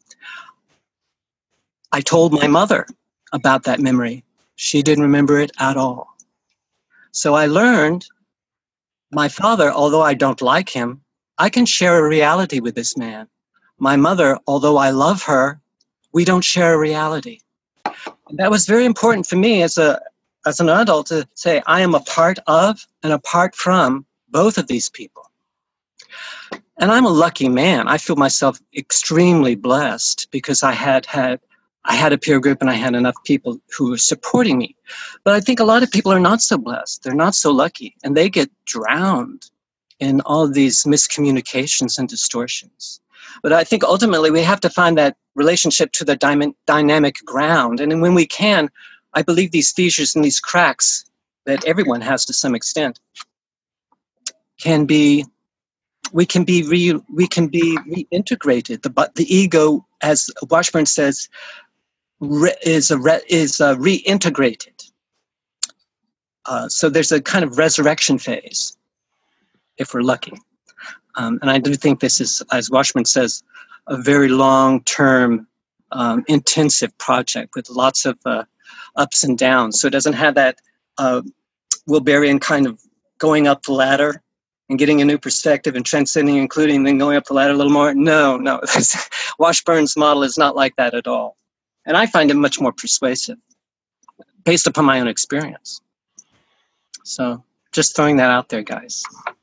I told my mother about that memory. She didn't remember it at all. So I learned my father, although I don't like him, I can share a reality with this man. My mother, although I love her, we don't share a reality. And that was very important for me as a as an adult to say I am a part of and apart from both of these people. And I'm a lucky man. I feel myself extremely blessed because I had had I had a peer group and I had enough people who were supporting me. But I think a lot of people are not so blessed. They're not so lucky. And they get drowned in all these miscommunications and distortions. But I think ultimately we have to find that relationship to the dy- dynamic ground. And when we can, I believe these fissures and these cracks that everyone has to some extent can be, we can be re, we can be reintegrated. The, the ego, as Washburn says, Re, is a re, is a reintegrated. Uh, so there's a kind of resurrection phase, if we're lucky. Um, and I do think this is, as Washburn says, a very long-term, um, intensive project with lots of uh, ups and downs. So it doesn't have that uh, Wilberian kind of going up the ladder and getting a new perspective and transcending, including, then going up the ladder a little more. No, no. Washburn's model is not like that at all. And I find it much more persuasive based upon my own experience. So just throwing that out there, guys.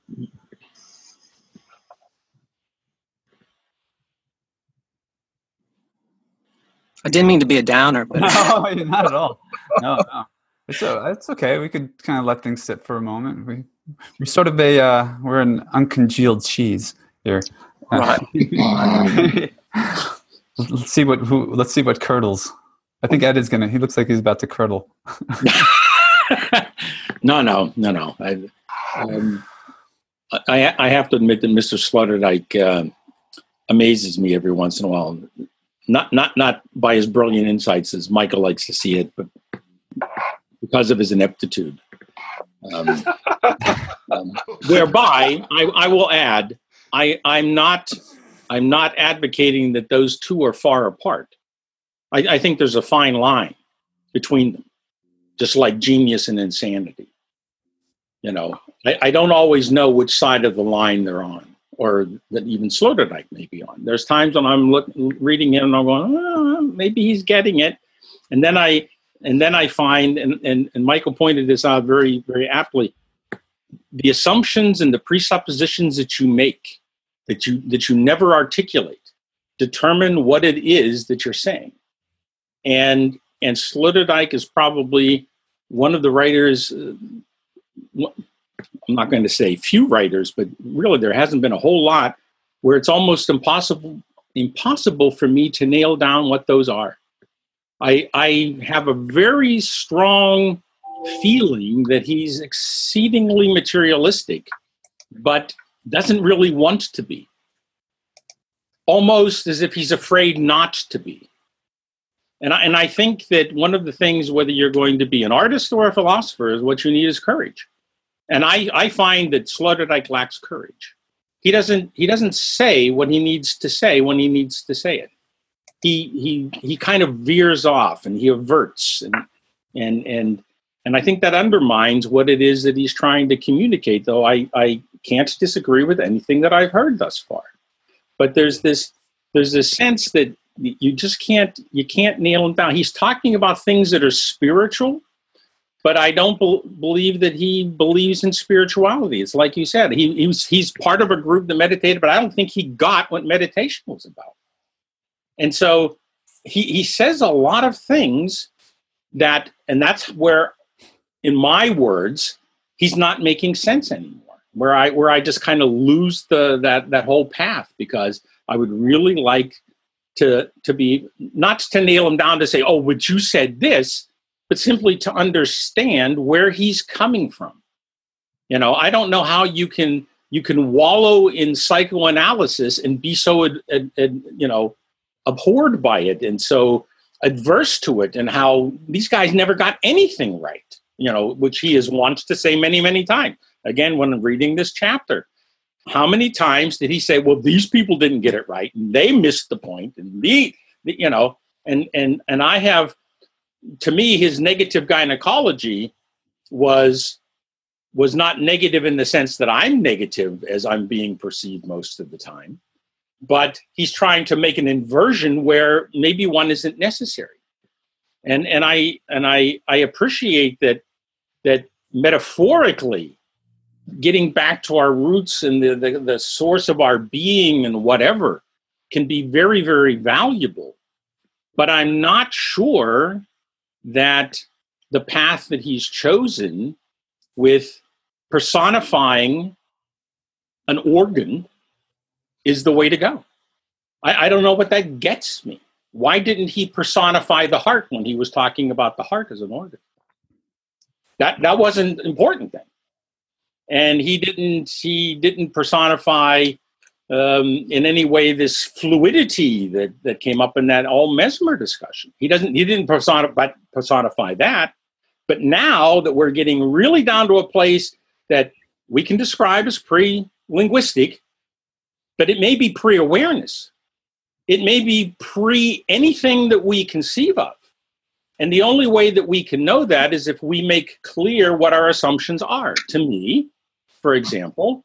I didn't mean to be a downer, but no, not at all. No, no, it's a, it's okay. We could kind of let things sit for a moment. We we're sort of a uh, we're an uncongealed cheese here. Right. let's see what who. Let's see what curdles. I think Ed is gonna. He looks like he's about to curdle. no, no, no, no. I, um, I, I have to admit that Mister Sloterdijk uh, amazes me every once in a while. Not not not by his brilliant insights, as Michael likes to see it, but because of his ineptitude. Um, um, whereby, I, I will add, I, I'm not I'm not advocating that those two are far apart. I, I think there's a fine line between them, just like genius and insanity. You know, I, I don't always know which side of the line they're on, or that even Sloterdijk may be on. There's times when I'm look, reading it and I'm going, oh, maybe he's getting it. And then I and then I find, and, and, and Michael pointed this out very, very aptly, the assumptions and the presuppositions that you make, that you that you never articulate, determine what it is that you're saying. And and Sloterdijk is probably one of the writers, uh, I'm not going to say few writers, but really there hasn't been a whole lot where it's almost impossible impossible for me to nail down what those are. I, I have a very strong feeling that he's exceedingly materialistic, but doesn't really want to be. Almost as if he's afraid not to be. And I, and I think that one of the things, whether you're going to be an artist or a philosopher, is what you need is courage. And I, I find that Sloterdijk lacks courage. He doesn't he doesn't say what he needs to say when he needs to say it. He he he kind of veers off and he averts, and and and and I think that undermines what it is that he's trying to communicate, though I, I can't disagree with anything that I've heard thus far. But there's this there's this sense that you just can't you can't nail him down. He's talking about things that are spiritual, but I don't be- believe that he believes in spirituality. It's like you said, he, he was, he's part of a group that meditated, but I don't think he got what meditation was about. And so he, he says a lot of things that, and that's where, in my words, he's not making sense anymore, where I where I just kind of lose the that that whole path, because I would really like to to be, not to nail him down to say, oh, but you said this, but simply to understand where he's coming from. You know, I don't know how you can you can wallow in psychoanalysis and be so, ad, ad, ad, you know, abhorred by it and so adverse to it, and how these guys never got anything right, you know, which he has wanted to say many, many times. Again, when reading this chapter, how many times did he say, well, these people didn't get it right, and they missed the point, and the, you know, and and and I have, to me, his negative gynecology was was not negative in the sense that I'm negative as I'm being perceived most of the time, but he's trying to make an inversion where maybe one isn't necessary. And and I and I I appreciate that that metaphorically, getting back to our roots and the, the, the source of our being and whatever can be very, very valuable. But I'm not sure that the path that he's chosen with personifying an organ is the way to go. I, I don't know what that gets me. Why didn't he personify the heart when he was talking about the heart as an organ? That that wasn't important then. And he didn't he didn't personify um, in any way this fluidity that, that came up in that all Mesmer discussion. He doesn't he didn't personify, personify that. But now that we're getting really down to a place that we can describe as pre-linguistic, but it may be pre-awareness. It may be pre anything that we conceive of. And the only way that we can know that is if we make clear what our assumptions are. To me, for example,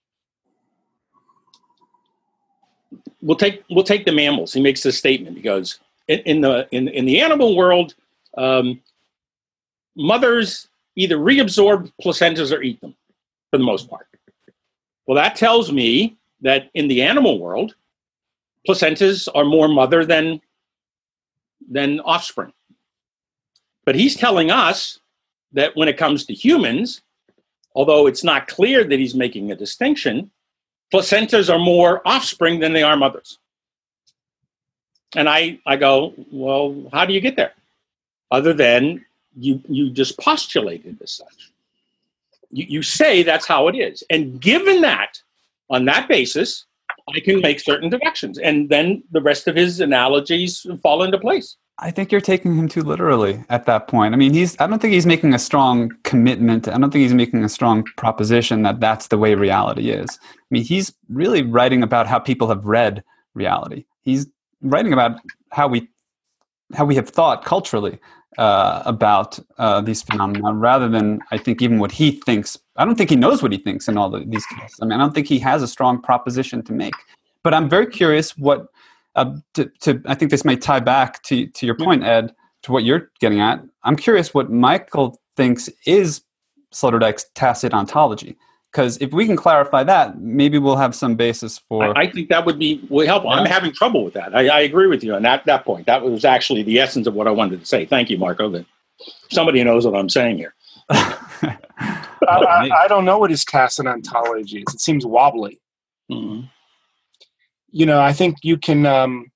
we'll take we'll take the mammals. He makes this statement. He goes, in, in the in, in the animal world, um, mothers either reabsorb placentas or eat them, for the most part. Well, that tells me that in the animal world, placentas are more mother than than offspring. But he's telling us that when it comes to humans, although it's not clear that he's making a distinction, placentas are more offspring than they are mothers. And I, I go, well, how do you get there? Other than you, you just postulated as such. You, you say that's how it is. And given that, on that basis, I can make certain deductions. And then the rest of his analogies fall into place. I think you're taking him too literally at that point. I mean, he's, I don't think he's making a strong commitment. I don't think he's making a strong proposition that that's the way reality is. I mean, he's really writing about how people have read reality. He's writing about how we, how we have thought culturally uh, about uh, these phenomena, rather than, I think, even what he thinks. I don't think he knows what he thinks in all the, these cases. I mean, I don't think he has a strong proposition to make. But I'm very curious what, Uh, to, to, I think this may tie back to, to your point, Ed, to what you're getting at. I'm curious what Michael thinks is Sloterdijk's tacit ontology. Because if we can clarify that, maybe we'll have some basis for... I, I think that would be would help. I'm having trouble with that. I, I agree with you on that, that point. That was actually the essence of what I wanted to say. Thank you, Marco. That somebody knows what I'm saying here. I, I, I don't know what his tacit ontology is. It seems wobbly. Mm-hmm. You know, I think you can um,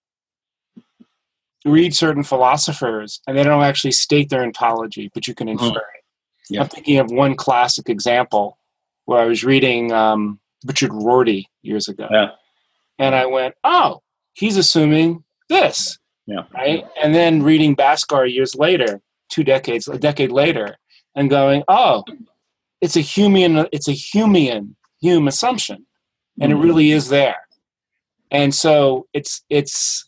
read certain philosophers and they don't actually state their ontology, but you can infer Mm. it. Yeah. I'm thinking of one classic example where I was reading um, Richard Rorty years ago. Yeah. And I went, oh, he's assuming this. Yeah. Right? And then reading Bhaskar years later, two decades, a decade later, and going, oh, it's a Humean, it's a Humean, Hume assumption. And Mm. it really is there. And so it's, it's,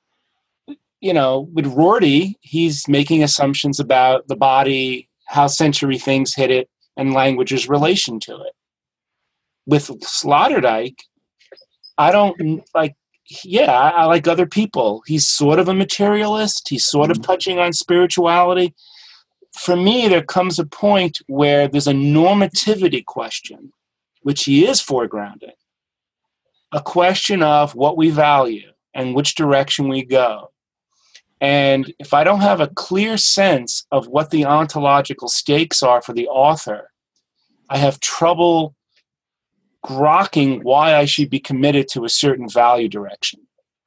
you know, with Rorty, he's making assumptions about the body, how sensory things hit it, and language's relation to it. With Sloterdijk, I don't, like, yeah, I like other people. He's sort of a materialist. He's sort of touching on spirituality. For me, there comes a point where there's a normativity question, which he is foregrounding. A question of what we value and which direction we go. And if I don't have a clear sense of what the ontological stakes are for the author, I have trouble grokking why I should be committed to a certain value direction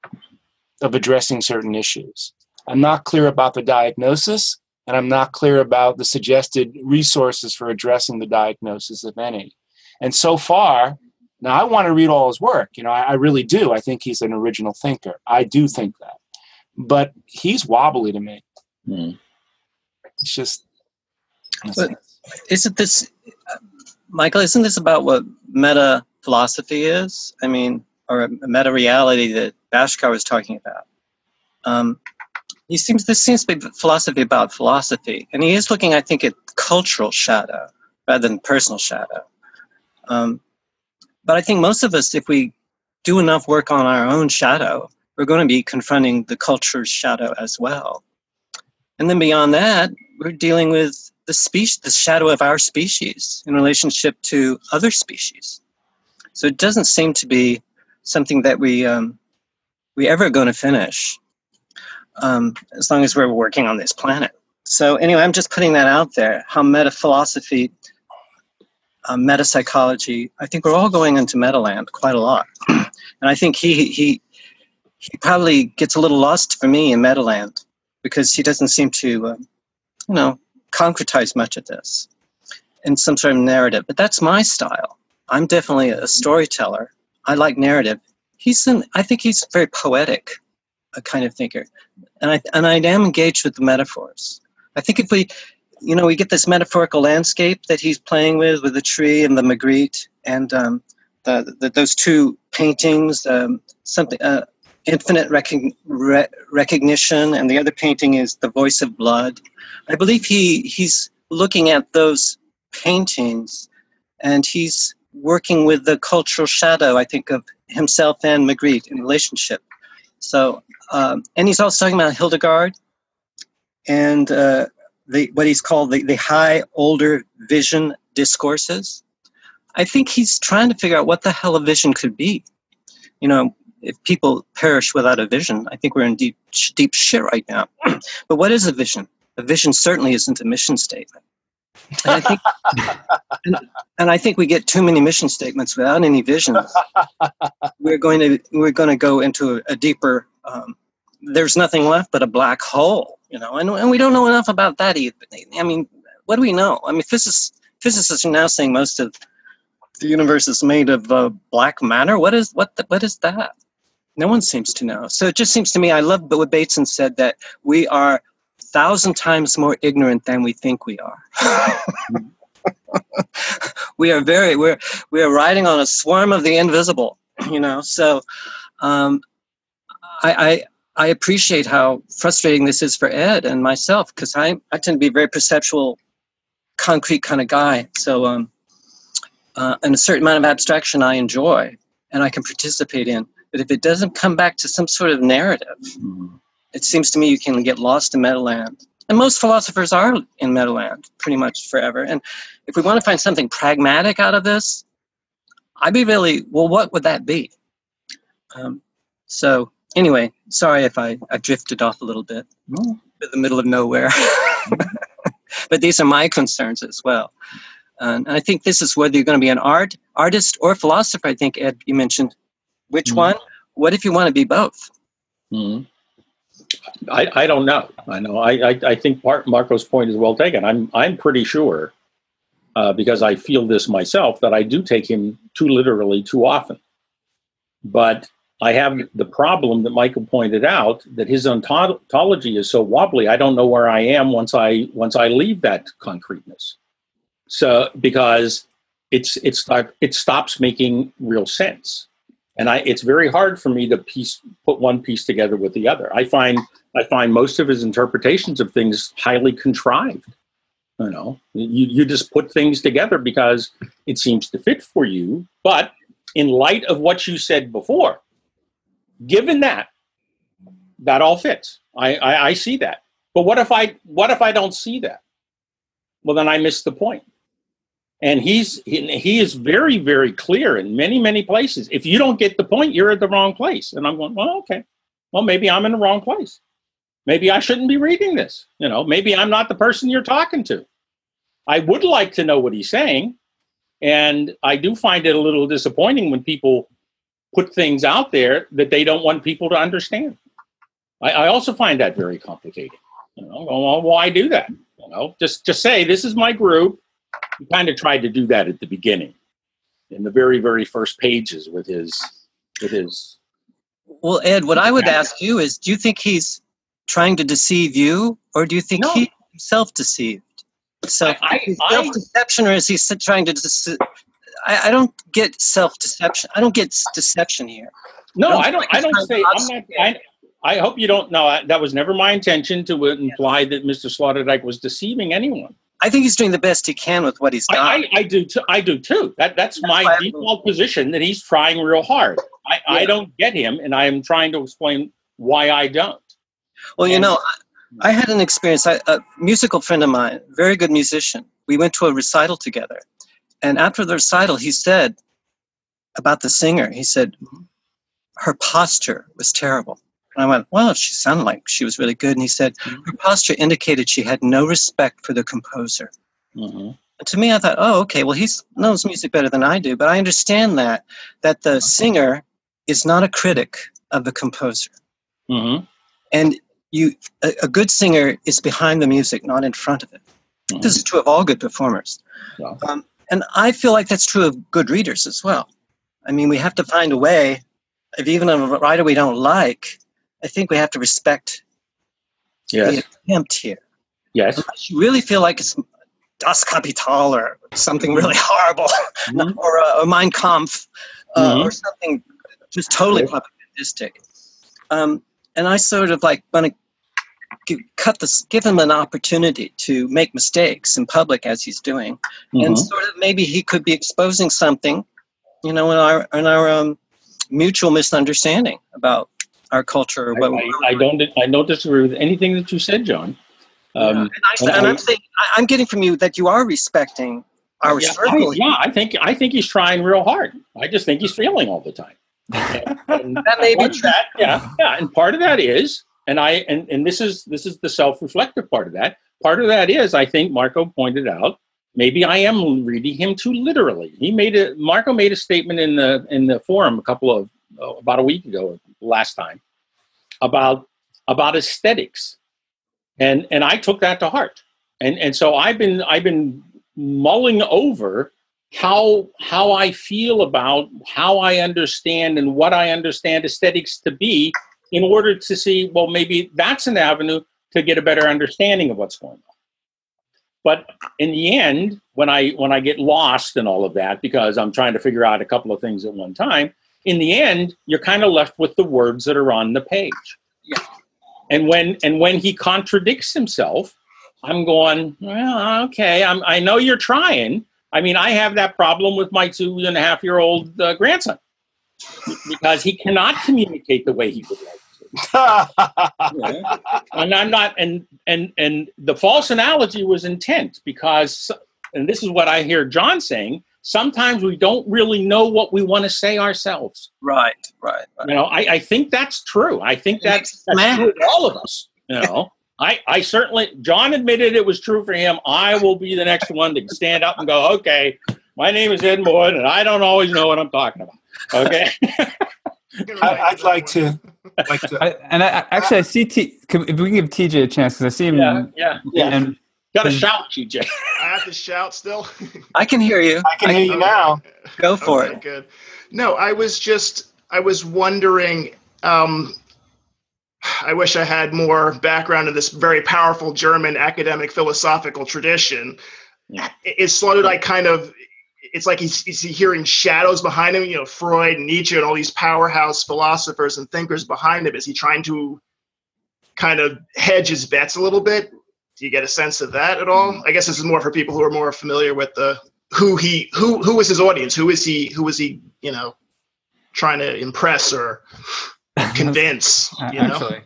of addressing certain issues. I'm not clear about the diagnosis, and I'm not clear about the suggested resources for addressing the diagnosis, if any. And so far, now, I want to read all his work. You know, I, I really do. I think he's an original thinker. I do think that. But he's wobbly to me. Mm. It's just... But isn't this, uh, Michael, isn't this about what meta philosophy is? I mean, or a meta reality that Bhaskar was talking about. Um, he seems, this seems to be philosophy about philosophy. And he is looking, I think, at cultural shadow rather than personal shadow. Um, But I think most of us, if we do enough work on our own shadow, we're going to be confronting the culture's shadow as well. And then beyond that, we're dealing with the species, the shadow of our species in relationship to other species. So it doesn't seem to be something that we um, we ever going to finish, um, as long as we're working on this planet. So anyway, I'm just putting that out there. How meta philosophy. Uh, meta-psychology, I think we're all going into meta-land quite a lot. And I think he he he probably gets a little lost for me in meta-land because he doesn't seem to, uh, you know, concretize much of this in some sort of narrative. But that's my style. I'm definitely a storyteller. I like narrative. He's an, I think he's very poetic, a kind of thinker. And I, and I am engaged with the metaphors. I think if we... You know, we get this metaphorical landscape that he's playing with, with the tree and the Magritte, and um, the, the, those two paintings, um, something, uh, Infinite Recog- Re- Recognition, and the other painting is The Voice of Blood. I believe he he's looking at those paintings, and he's working with the cultural shadow, I think, of himself and Magritte in relationship. So, um, and he's also talking about Hildegard, and uh, The, what he's called the, the high older vision discourses. I think he's trying to figure out what the hell a vision could be. You know, if people perish without a vision, I think we're in deep, deep shit right now. But what is a vision? A vision certainly isn't a mission statement. And I think, and, and I think we get too many mission statements without any visions. We're going to we're going to go into a, a deeper. Um, there's nothing left but a black hole. You know, and, and we don't know enough about that either. I mean, what do we know? I mean, physics, physicists are now saying most of the universe is made of uh, black matter. What is what? The, what is that? No one seems to know. So it just seems to me. I love what Bateson said, that we are a thousand times more ignorant than we think we are. we are very we're we are riding on a swarm of the invisible. You know. So um, I. I I appreciate how frustrating this is for Ed and myself, because I, I tend to be a very perceptual, concrete kind of guy. So, um, uh, and a certain amount of abstraction I enjoy and I can participate in. But if it doesn't come back to some sort of narrative, mm-hmm. it seems to me you can get lost in Metaland. And most philosophers are in Metaland pretty much forever. And if we want to find something pragmatic out of this, I'd be really, well, what would that be? Um, so... Anyway, sorry if I, I drifted off a little bit no. to the middle of nowhere. But these are my concerns as well. And I think this is whether you're going to be an art artist or philosopher. I think, Ed, you mentioned which mm-hmm. one? What if you want to be both? Mm-hmm. I, I don't know. I know. I, I, I think Mar- Marco's point is well taken. I'm I'm pretty sure, uh, because I feel this myself, that I do take him too literally too often. But I have the problem that Michael pointed out, that his ontology is so wobbly. I don't know where I am once I once I leave that concreteness. So because it's it's it stops making real sense, and I it's very hard for me to piece put one piece together with the other. I find I find most of his interpretations of things highly contrived. You know, you you just put things together because it seems to fit for you. But in light of what you said before, given that, that all fits. I, I, I see that. But what if I what if I don't see that? Well, then I miss the point. And he's he, he is very, very clear in many, many places. If you don't get the point, you're at the wrong place. And I'm going, well, okay. Well, maybe I'm in the wrong place. Maybe I shouldn't be reading this. You know, maybe I'm not the person you're talking to. I would like to know what he's saying. And I do find it a little disappointing when people put things out there that they don't want people to understand. I, I also find that very complicated. You know, well, why do that? You know, just just say this is my group. He kind of tried to do that at the beginning, in the very very first pages with his with his. Well, Ed, what I would ask you is, do you think he's trying to deceive you, or do you think no. he's self-deceived? So, I, I, self-deception, or is he trying to deceive? I, I don't get self-deception. I don't get deception here. No, I don't. I don't, I don't say. I'm not. I, I hope you don't know. That was never my intention to imply that Mister Sloterdijk was deceiving anyone. I think he's doing the best he can with what he's got. I, I, I do. Too, I do too. That that's, that's my default position. That he's trying real hard. I, yeah. I don't get him, and I am trying to explain why I don't. Well, you know, I, I had an experience. I, a musical friend of mine, very good musician. We went to a recital together. And after the recital, he said about the singer, he said, her posture was terrible. And I went, well, she sounded like she was really good. And he said, her posture indicated she had no respect for the composer. Mm-hmm. And to me, I thought, oh, okay, well, he knows music better than I do. But I understand that, that the singer is not a critic of the composer. Mm-hmm. And you, a, a good singer is behind the music, not in front of it. Mm-hmm. This is true of all good performers. Yeah. Um, And I feel like that's true of good readers as well. I mean, we have to find a way, if even a writer we don't like, I think we have to respect yes. the attempt here. Yes. Unless you really feel like it's Das Kapital or something really horrible, mm-hmm. or, uh, or Mein Kampf, uh, mm-hmm. or something just totally yes. propagandistic. Um, and I sort of like want to Give, cut this, give him an opportunity to make mistakes in public as he's doing, mm-hmm. and sort of maybe he could be exposing something, you know, in our in our um, mutual misunderstanding about our culture. Or what I, I, I don't I don't disagree with anything that you said, John. Um, yeah. and, I, and, and I'm saying I'm getting from you that you are respecting our yeah, circle. I, yeah, I think I think he's trying real hard. I just think he's failing all the time. And, and that may be true. That, yeah, yeah, and part of that is. And I and, and this is this is the self-reflective part of that. Part of that is, I think Marco pointed out, maybe I am reading him too literally. He made a Marco made a statement in the in the forum a couple of oh, about a week ago, last time, about about aesthetics, and and I took that to heart. And and so I've been I've been mulling over how how I feel about how I understand and what I understand aesthetics to be, in order to see, well, maybe that's an avenue to get a better understanding of what's going on. But in the end, when I when I get lost in all of that, because I'm trying to figure out a couple of things at one time, in the end, you're kind of left with the words that are on the page. Yeah. And when and when he contradicts himself, I'm going, well, okay, I'm, I know you're trying. I mean, I have that problem with my two and a half year old uh, grandson, because he cannot communicate the way he would like to. Yeah. And I'm not, and and and the false analogy was intent, because, and this is what I hear John saying, sometimes we don't really know what we want to say ourselves. Right, right, right. You know, I, I think that's true. I think that's, that's true for all of us. You know, I, I certainly, John admitted it was true for him. I will be the next one to stand up and go, okay, my name is Ed Moore, and I don't always know what I'm talking about. Okay. I, I'd like to. Like to I, and I, actually, I see T. Can, if we can give T J a chance, because I see him. Yeah, yeah, yeah. And gotta shout, T J. I have to shout still. I can hear you. I can hear you now. Go for Okay, it. Good. No, I was just, I was wondering, um, I wish I had more background in this very powerful German academic philosophical tradition. Yeah. Is Sloterdijk kind of, it's like he's, he's hearing shadows behind him, you know, Freud, Nietzsche, and all these powerhouse philosophers and thinkers behind him. Is he trying to kind of hedge his bets a little bit? Do you get a sense of that at all? I guess this is more for people who are more familiar with the who he who who is his audience, who is he who is he you know trying to impress or convince? You know, Actually.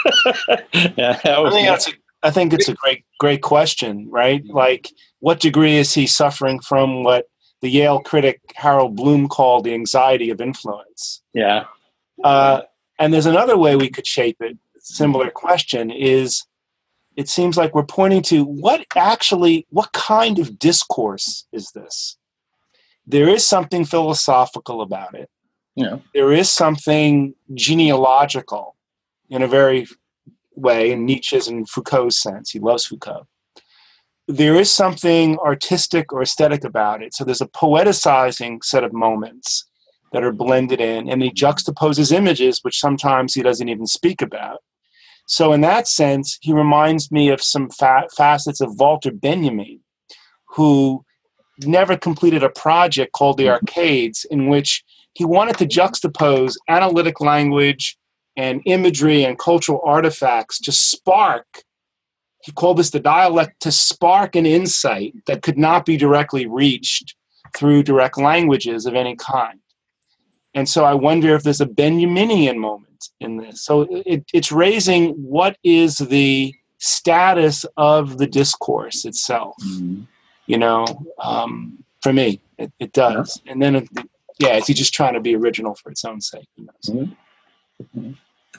Yeah, that I was think that's a, I think it's a great great question, right? Like, what degree is he suffering from what the Yale critic Harold Bloom called the anxiety of influence? yeah. Uh, and there's another way we could shape it. Similar question is, it seems like we're pointing to what actually, what kind of discourse is this? There is something philosophical about it. Yeah. There is something genealogical in a very way, in Nietzsche's and Foucault's sense. He loves Foucault. There is something artistic or aesthetic about it. So there's a poeticizing set of moments that are blended in, and he juxtaposes images, which sometimes he doesn't even speak about. So in that sense, he reminds me of some fa- facets of Walter Benjamin, who never completed a project called The Arcades, in which he wanted to juxtapose analytic language and imagery and cultural artifacts to spark, he called this the dialect, to spark an insight that could not be directly reached through direct languages of any kind. And so I wonder if there's a Benjaminian moment in this. So it, it's raising what is the status of the discourse itself. Mm-hmm. You know, um, for me, it, it does. Yeah. And then, it, yeah, is he just trying to be original for its own sake? Who knows? Mm-hmm.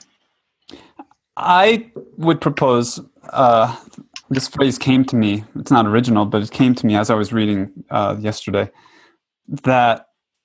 I would propose, uh, this phrase came to me, it's not original, but it came to me as I was reading uh, yesterday, that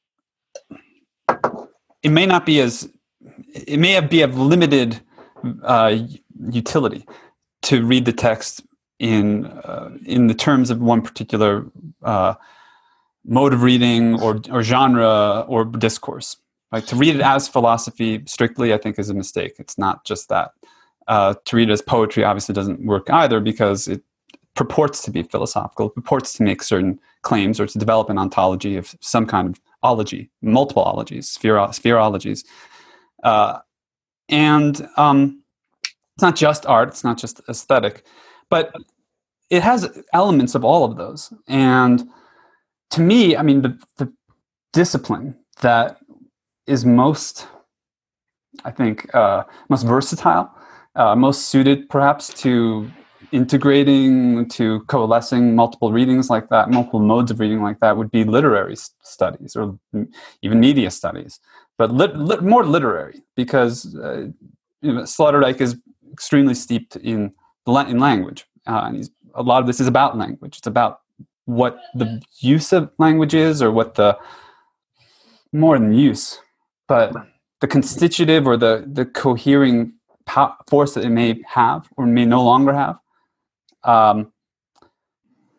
it may not be as, it may be of limited uh, utility to read the text in uh, in the terms of one particular uh, mode of reading or or genre or discourse. Like, to read it as philosophy strictly, I think, is a mistake. It's not just that. Uh, to read it as poetry obviously doesn't work either, because it purports to be philosophical, it purports to make certain claims or to develop an ontology of some kind of ology, multiple ologies, sphere- spherologies. Uh, and um, it's not just art, it's not just aesthetic, but it has elements of all of those. And to me, I mean, the, the discipline that is most, I think, uh, most versatile, uh, most suited perhaps to integrating, to coalescing multiple readings like that, multiple modes of reading like that, would be literary studies or even media studies, but lit, lit, more literary, because uh, you know, Sloterdijk is extremely steeped in in language, uh, and he's, a lot of this is about language. It's about what the use of language is, or what the, more than use, but the constitutive or the the cohering pow- force that it may have or may no longer have. Um,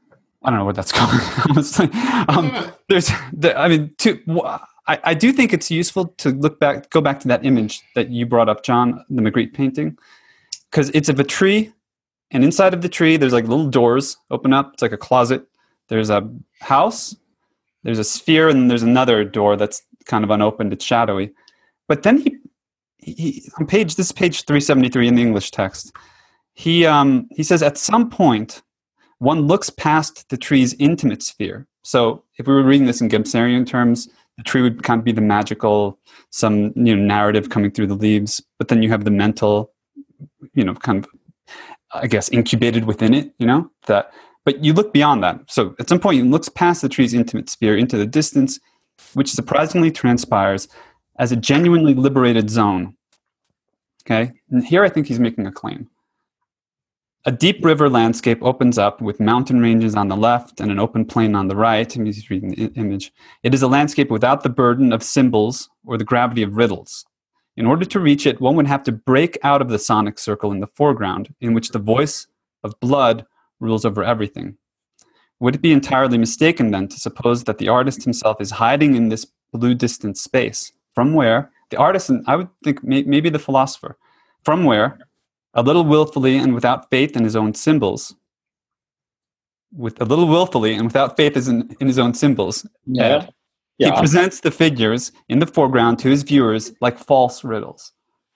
I don't know what that's called, honestly. Um, there's, the, I mean, two, I, I do think it's useful to look back, go back to that image that you brought up, John, the Magritte painting, because it's of a tree, and inside of the tree, there's like little doors open up. It's like a closet. There's a house, there's a sphere, and there's another door that's kind of unopened. It's shadowy. But then he, he on page, this is page three seventy-three in the English text. He um, he says, at some point, one looks past the tree's intimate sphere. So if we were reading this in Gibsonian terms, the tree would kind of be the magical, some you know narrative coming through the leaves. But then you have the mental, you know, kind of, I guess, incubated within it. You know that. But you look beyond that. So at some point, he looks past the tree's intimate sphere into the distance, which surprisingly transpires as a genuinely liberated zone. Okay, and here I think he's making a claim. A deep river landscape opens up with mountain ranges on the left and an open plain on the right. And he's reading the image. It is a landscape without the burden of symbols or the gravity of riddles. In order to reach it, one would have to break out of the sonic circle in the foreground, in which the voice of blood rules over everything. Would it be entirely mistaken then to suppose that the artist himself is hiding in this blue distant space, from where the artist, and I would think may, maybe the philosopher, from where, a little willfully and without faith in his own symbols, with a little willfully and without faith in, in his own symbols, Yeah. Yeah. he presents the figures in the foreground to his viewers like false riddles.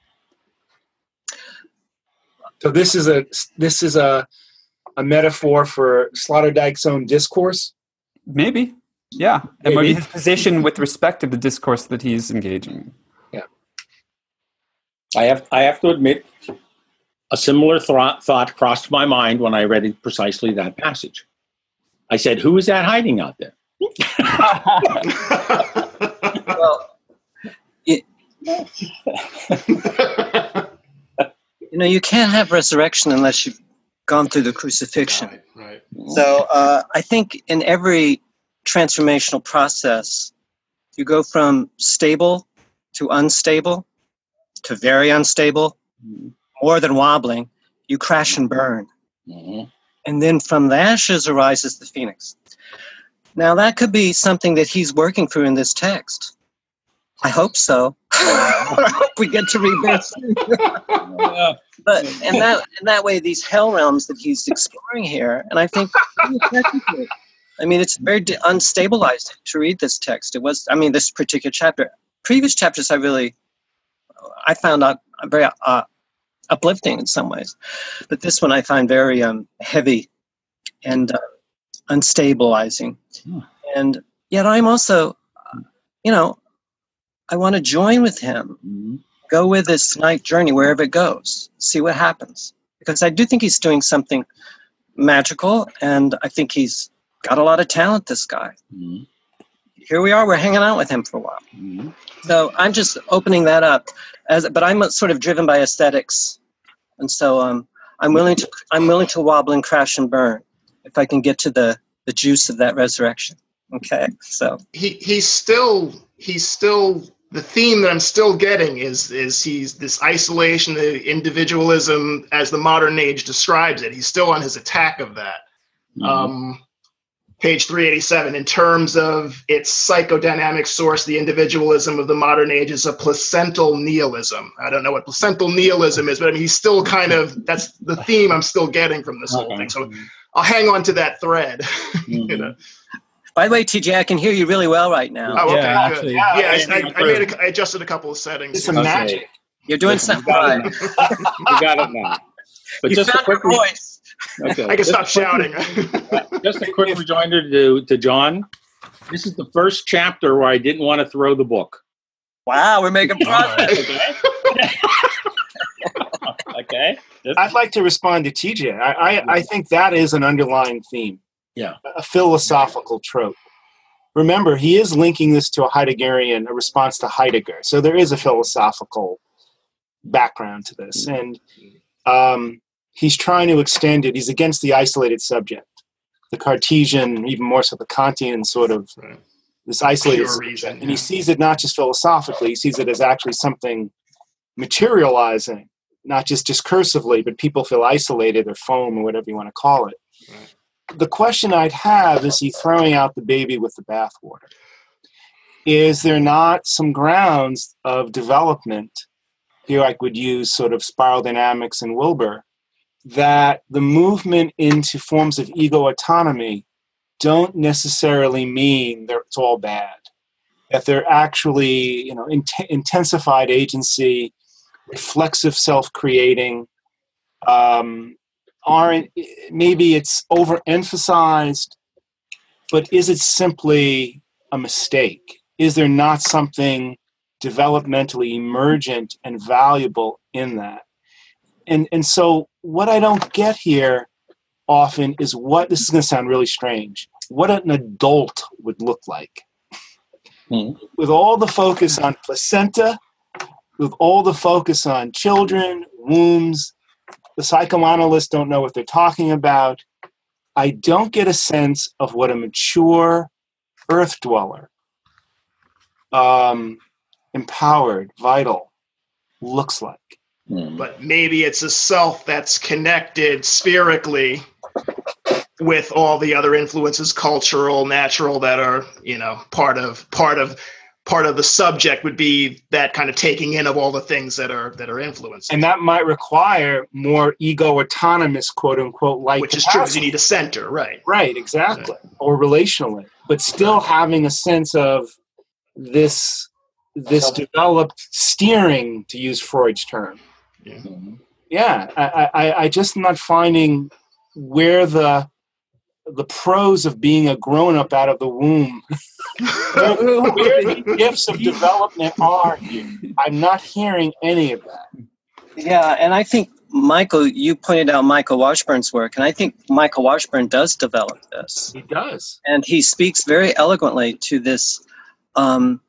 So this is a this is a a metaphor for Sloterdijk's own discourse. Maybe, yeah, and Maybe. maybe his position with respect to the discourse that he's engaging in. I have I have to admit, a similar thought thought crossed my mind when I read precisely that passage. I said, "Who is that hiding out there?" Well, it, you know, you can't have resurrection unless you've gone through the crucifixion. Right, right. So uh, I think in every transformational process, you go from stable to unstable to very unstable, more than wobbling. You crash and burn. Mm-hmm. And then from the ashes arises the phoenix. Now that could be something that he's working through in this text. I hope so. I hope we get to read this. But in that in that way, these hell realms that he's exploring here, and I think, I mean, it's very de- unstabilized to read this text. It was, I mean, this particular chapter. Previous chapters, I really, I found out very uh, uplifting in some ways, but this one I find very um, heavy and uh, unstabilizing. Hmm. And yet, I'm also, uh, you know, I want to join with him. Mm-hmm. Go with this night journey wherever it goes, see what happens. Because I do think he's doing something magical, and I think he's got a lot of talent, this guy. Mm-hmm. Here we are, we're hanging out with him for a while. Mm-hmm. So I'm just opening that up, as, but I'm sort of driven by aesthetics. And so um, I'm willing to I'm willing to wobble and crash and burn if I can get to the, the juice of that resurrection. Okay, so. He he's still he's still the theme that I'm still getting is is he's this isolation, the individualism as the modern age describes it. He's still on his attack of that. Mm-hmm. Um, page three eighty-seven, in terms of its psychodynamic source, the individualism of the modern age is a placental nihilism. I don't know what placental nihilism is, but I mean, he's still kind of, that's the theme I'm still getting from this whole Okay. thing. So I'll hang on to that thread. Mm-hmm. You know? By the way, T J, I can hear you really well right now. Oh, okay, Yeah, good. actually. yeah, Yeah, I, I, I made a, I adjusted a couple of It's settings. some Okay. magic. You're doing You something got right. it now. You got it now. But You just a found quick, your voice. okay, I can just stop a quick- shouting. Just a quick rejoinder to, to John. This is the first chapter where I didn't want to throw the book. Wow, we're making progress. Okay. Okay. Just- I'd like to respond to T J. I, I, I think that is an underlying theme. Yeah. A philosophical trope. Remember, he is linking this to a Heideggerian, a response to Heidegger. So there is a philosophical background to this. And um, he's trying to extend it. He's against the isolated subject, the Cartesian, even more so the Kantian sort of Right. this isolated Pure subject. reason, And he yeah. sees it not just philosophically, he sees it as actually something materializing, not just discursively, but people feel isolated or foam or whatever you want to call it. Right. the question I'd have is he throwing out the baby with the bathwater? Is there not some grounds of development, here I would use sort of spiral dynamics and Wilber, that the movement into forms of ego autonomy don't necessarily mean that it's all bad, that they're actually, you know, int- intensified agency, reflexive self-creating, um, aren't, maybe it's overemphasized, but is it simply a mistake? Is there not something developmentally emergent and valuable in that? And and so what I don't get here often is what, this is going to sound really strange, what an adult would look like. Mm. With all the focus on placenta, with all the focus on children, wombs, the psychoanalysts don't know what they're talking about. I don't get a sense of what a mature earth dweller, um, empowered, vital, looks like. But maybe it's a self that's connected spherically with all the other influences, cultural, natural, that are, you know, part of part of part of the subject would be that kind of taking in of all the things that are that are influenced. And that might require more ego autonomous, quote unquote, like which capacity. is true because you need a center, right? Right, exactly. Right. Or relationally, but still having a sense of this this developed steering, to use Freud's term. Yeah, yeah I, I, I just am not finding where the the pros of being a grown-up out of the womb, where, where the gifts of development are here. I'm not hearing any of that. Yeah, and I think, Michael, you pointed out Michael Washburn's work, and I think Michael Washburn does develop this. He does. And he speaks very eloquently to this, um,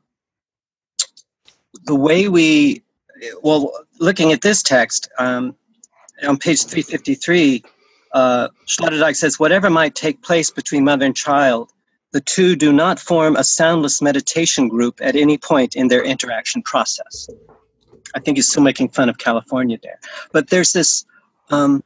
the way we, well, looking at this text, um, on page three fifty-three, uh, Sloterdijk says, whatever might take place between mother and child, the two do not form a soundless meditation group at any point in their interaction process. I think he's still making fun of California there. But there's this, um,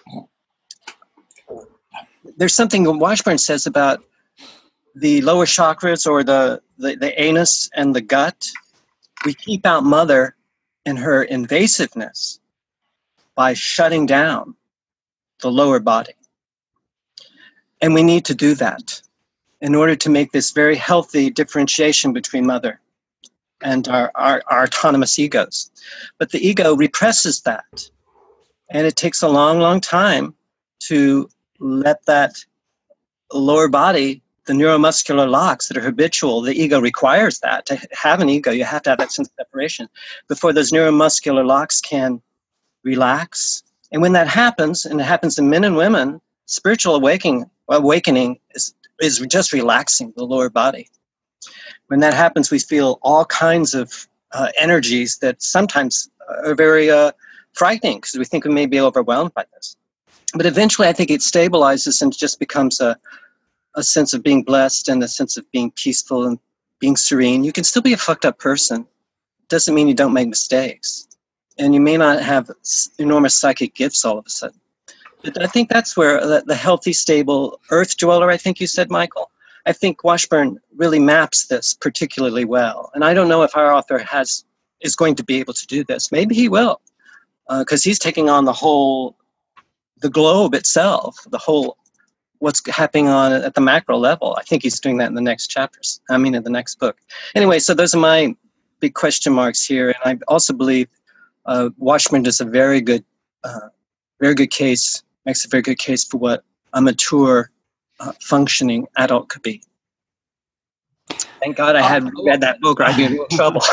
there's something Washburn says about the lower chakras, or the, the, the anus and the gut. We keep out mother and her invasiveness by shutting down the lower body. And we need to do that in order to make this very healthy differentiation between mother and our, our, our autonomous egos. But the ego represses that. And it takes a long, long time to let that lower body, the neuromuscular locks that are habitual, the ego requires that. To have an ego, you have to have that sense of separation before those neuromuscular locks can relax. And when that happens, and it happens in men and women, spiritual awakening, awakening is, is just relaxing the lower body. When that happens, we feel all kinds of uh, energies that sometimes are very uh, frightening, because we think we may be overwhelmed by this. But eventually, I think it stabilizes and just becomes a, a sense of being blessed and a sense of being peaceful and being serene. You can still be a fucked up person. Doesn't mean you don't make mistakes. And you may not have enormous psychic gifts all of a sudden. But I think that's where the, the healthy, stable earth dweller, I think you said, Michael, I think Washburn really maps this particularly well. And I don't know if our author has is going to be able to do this. Maybe he will, because uh, he's taking on the whole, the globe itself, the whole, what's happening on at the macro level. I think he's doing that in the next chapters. I mean, in the next book. Anyway, so those are my big question marks here. And I also believe uh, Washburn does a very good, uh, very good case, makes a very good case for what a mature, uh, functioning adult could be. Thank God I had read that book, or I'd be in real trouble.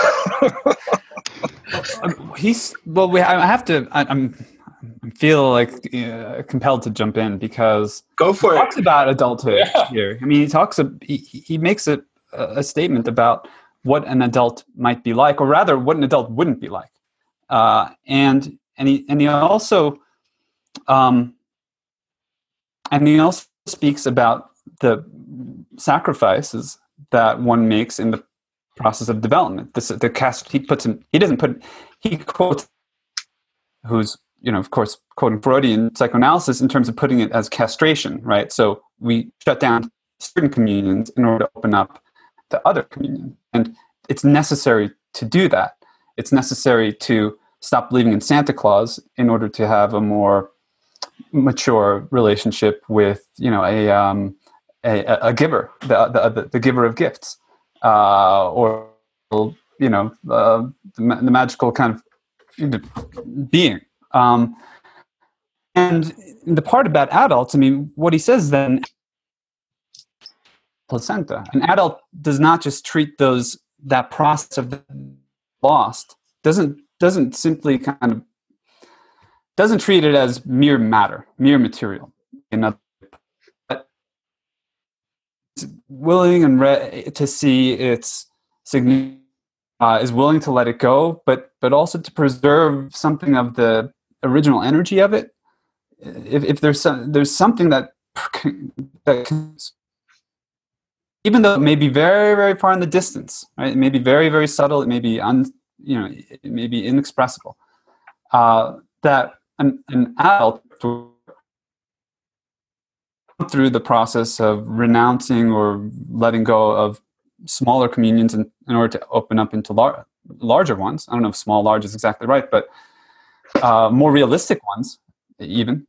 He's well. We I have to. I, I'm. I feel like uh, compelled to jump in because go for he it. Talks about adulthood yeah. here. I mean, he talks. A, he he makes a a statement about what an adult might be like, or rather, what an adult wouldn't be like. Uh, and and he and he also, um, and he also speaks about the sacrifices that one makes in the process of development. This, the cast he puts him. He doesn't put. He quotes who's you know, of course, quoting Freudian psychoanalysis in terms of putting it as castration, right? So we shut down certain communions in order to open up to other communion. And it's necessary to do that. It's necessary to stop believing in Santa Claus in order to have a more mature relationship with, you know, a um, a, a giver, the, the the giver of gifts, uh, or you know, uh, the, the magical kind of being. Um, and the part about adults, I mean, what he says then, placenta. An adult does not just treat those that process of the lost. Doesn't doesn't simply kind of doesn't treat it as mere matter, mere material. In other, but it's willing and re- to see its significance, uh, is willing to let it go, but but also to preserve something of the original energy of it. If, if there's some, there's something that that can, even though it may be very very far in the distance, right? It may be very very subtle. It may be un, you know, it may be inexpressible. Uh, that an, an adult through the process of renouncing or letting go of smaller communions in, in order to open up into lar- larger ones. I don't know if small, large is exactly right, but uh, more realistic ones, even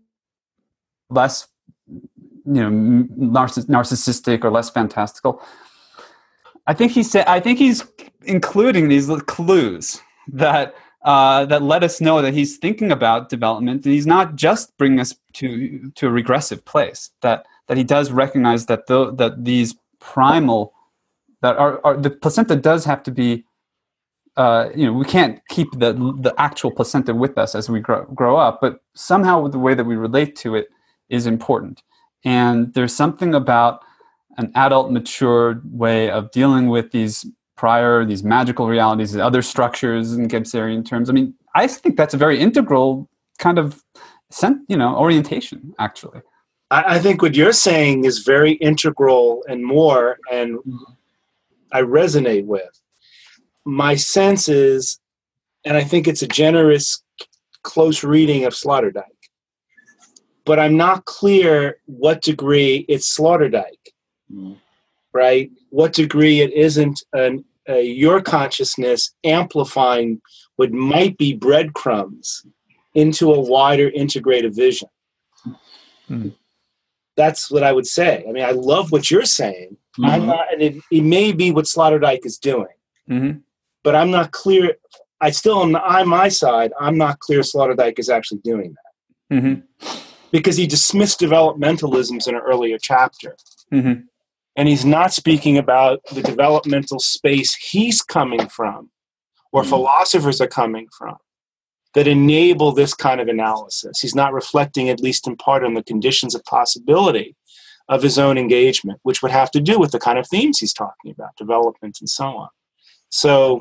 less, you know, narciss- narcissistic or less fantastical. I think he said. I think he's including these little clues that uh, that let us know that he's thinking about development, and he's not just bringing us to to a regressive place. That that he does recognize that the, that these primal that are, are the placenta does have to be. Uh, you know, we can't keep the the actual placenta with us as we grow grow up, but somehow the way that we relate to it is important. And there's something about an adult, mature way of dealing with these prior, these magical realities, the other structures in Gebserian terms. I mean, I think that's a very integral kind of, you know, orientation, actually. I, I think what you're saying is very integral and more, and I resonate with. My sense is, and I think it's a generous, close reading of Sloterdijk, but I'm not clear what degree it's Sloterdijk, mm. right? What degree it isn't an, a, your consciousness amplifying what might be breadcrumbs into a wider integrative vision. Mm. That's what I would say. I mean, I love what you're saying. Mm-hmm. I'm not, and it, it may be what Sloterdijk is doing. Mm-hmm. But I'm not clear. I still am on my side. I'm not clear Sloterdijk is actually doing that. Mm-hmm. Because he dismissed developmentalisms in an earlier chapter. Mm-hmm. And he's not speaking about the developmental space he's coming from, or mm-hmm. philosophers are coming from, that enable this kind of analysis. He's not reflecting, at least in part, on the conditions of possibility of his own engagement, which would have to do with the kind of themes he's talking about, development and so on. So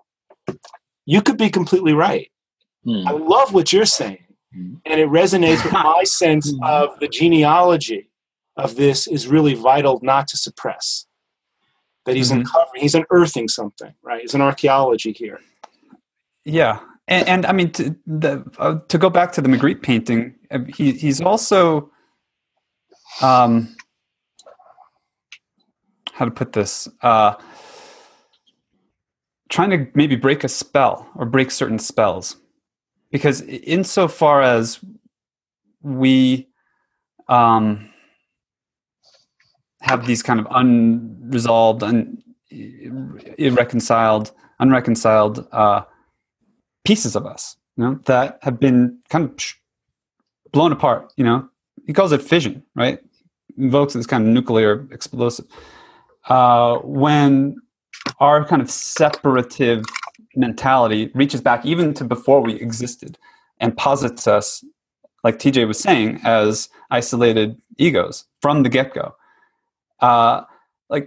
you could be completely right. Mm. I love what you're saying. Mm. And it resonates with my sense mm. of the genealogy of this is really vital not to suppress. That he's mm-hmm. uncovering, he's unearthing something, right? He's an archaeology here. Yeah. And, and I mean, to, the, uh, to go back to the Magritte painting, he, he's also, um, how to put this, uh, trying to maybe break a spell or break certain spells, because insofar as we um, have these kind of unresolved, un- irreconciled, unreconciled uh, pieces of us, you know, that have been kind of blown apart. You know, he calls it fission, right? Invokes this kind of nuclear explosive. Uh, when our kind of separative mentality reaches back even to before we existed and posits us, like T J was saying, as isolated egos from the get-go. Uh, like,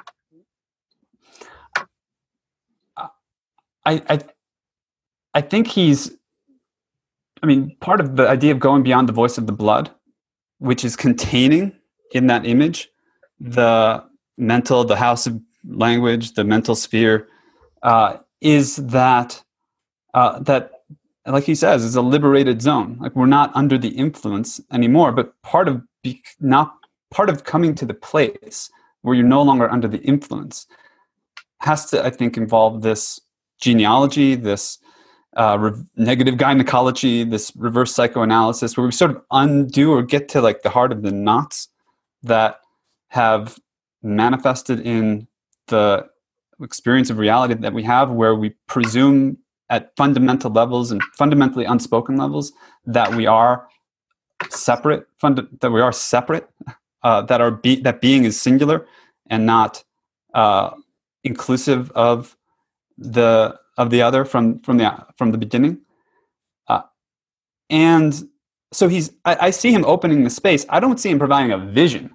I, I, I think he's, I mean, part of the idea of going beyond the voice of the blood, which is containing in that image the mental, the house of language, the mental sphere, uh, is that uh, that like he says, is a liberated zone. Like we're not under the influence anymore. But part of be, not part of coming to the place where you're no longer under the influence has to, I think, involve this genealogy, this uh, re- negative gynecology, this reverse psychoanalysis, where we sort of undo or get to like the heart of the knots that have manifested in the experience of reality that we have, where we presume at fundamental levels and fundamentally unspoken levels that we are separate, funda- that we are separate, uh, that our be- that being is singular and not uh, inclusive of the of the other from from the from the beginning. Uh, and so he's I, I see him opening the space. I don't see him providing a vision.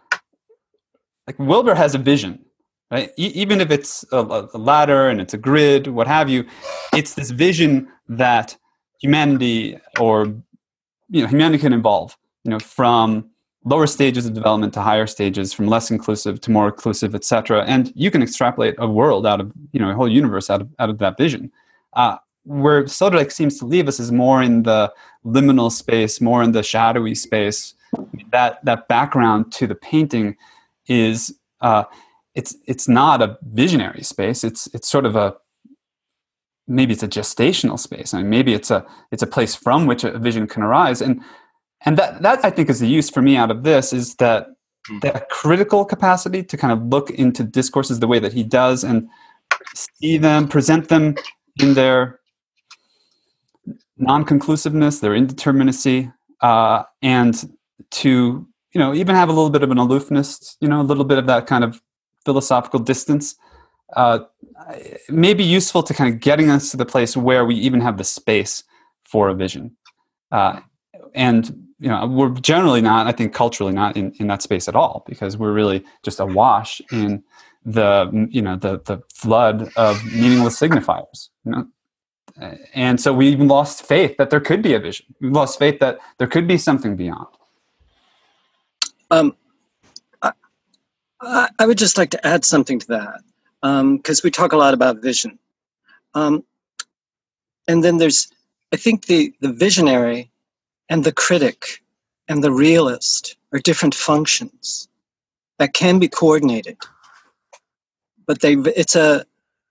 Like Wilber has a vision. Right? E- even if it's a, a ladder and it's a grid, what have you, it's this vision that humanity or you know humanity can evolve. You know, from lower stages of development to higher stages, from less inclusive to more inclusive, et cetera. And you can extrapolate a world out of you know a whole universe out of out of that vision. Uh, where Sloterdijk seems to leave us is more in the liminal space, more in the shadowy space. That that background to the painting is. Uh, It's it's not a visionary space. It's it's sort of a maybe it's a gestational space. I mean, maybe it's a it's a place from which a vision can arise. And and that that I think is the use for me out of this is that that critical capacity to kind of look into discourses the way that he does and see them, present them in their non-conclusiveness, their indeterminacy, uh, and to you know even have a little bit of an aloofness, you know, a little bit of that kind of philosophical distance, uh, may be useful to kind of getting us to the place where we even have the space for a vision. Uh, and, you know, we're generally not, I think culturally not in, in that space at all, because we're really just awash in the, you know, the, the flood of meaningless signifiers, you know? And so we even lost faith that there could be a vision. We lost faith that there could be something beyond. Um, I would just like to add something to that, because um, we talk a lot about vision. Um, and then there's, I think the, the visionary and the critic and the realist are different functions that can be coordinated. But they, it's a,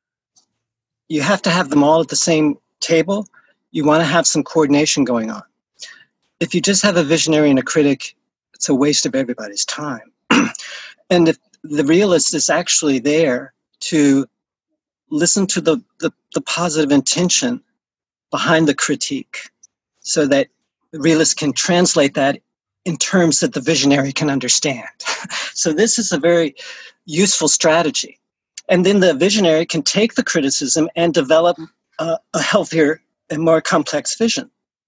you have to have them all at the same table. You want to have some coordination going on. If you just have a visionary and a critic, it's a waste of everybody's time. And if the realist is actually there to listen to the, the, the positive intention behind the critique so that the realist can translate that in terms that the visionary can understand. So this is a very useful strategy. And then the visionary can take the criticism and develop a, a healthier and more complex vision.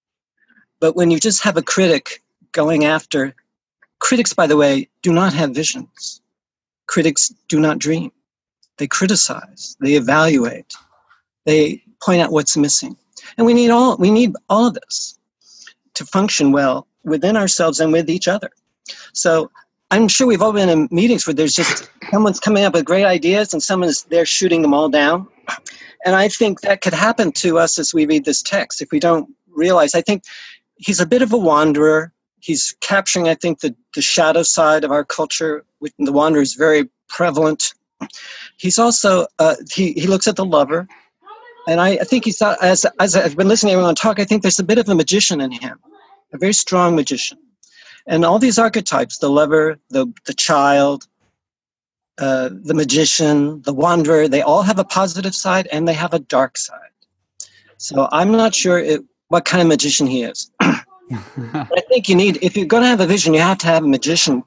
But when you just have a critic going after, critics, by the way, do not have visions. Critics do not dream. They criticize, they evaluate, they point out what's missing. And we need all we need all of this to function well within ourselves and with each other. So I'm sure we've all been in meetings where there's just someone's coming up with great ideas and someone's there shooting them all down. And I think that could happen to us as we read this text if we don't realize. I think he's a bit of a wanderer. He's capturing, I think, the, the shadow side of our culture. The wanderer is very prevalent. He's also, uh, he, he looks at the lover. And I, I think he's, as, as I've been listening to everyone talk, I think there's a bit of a magician in him, a very strong magician. And all these archetypes, the lover, the, the child, uh, the magician, the wanderer, they all have a positive side and they have a dark side. So I'm not sure it, what kind of magician he is. I think you need, if you're going to have a vision, you have to have a magician.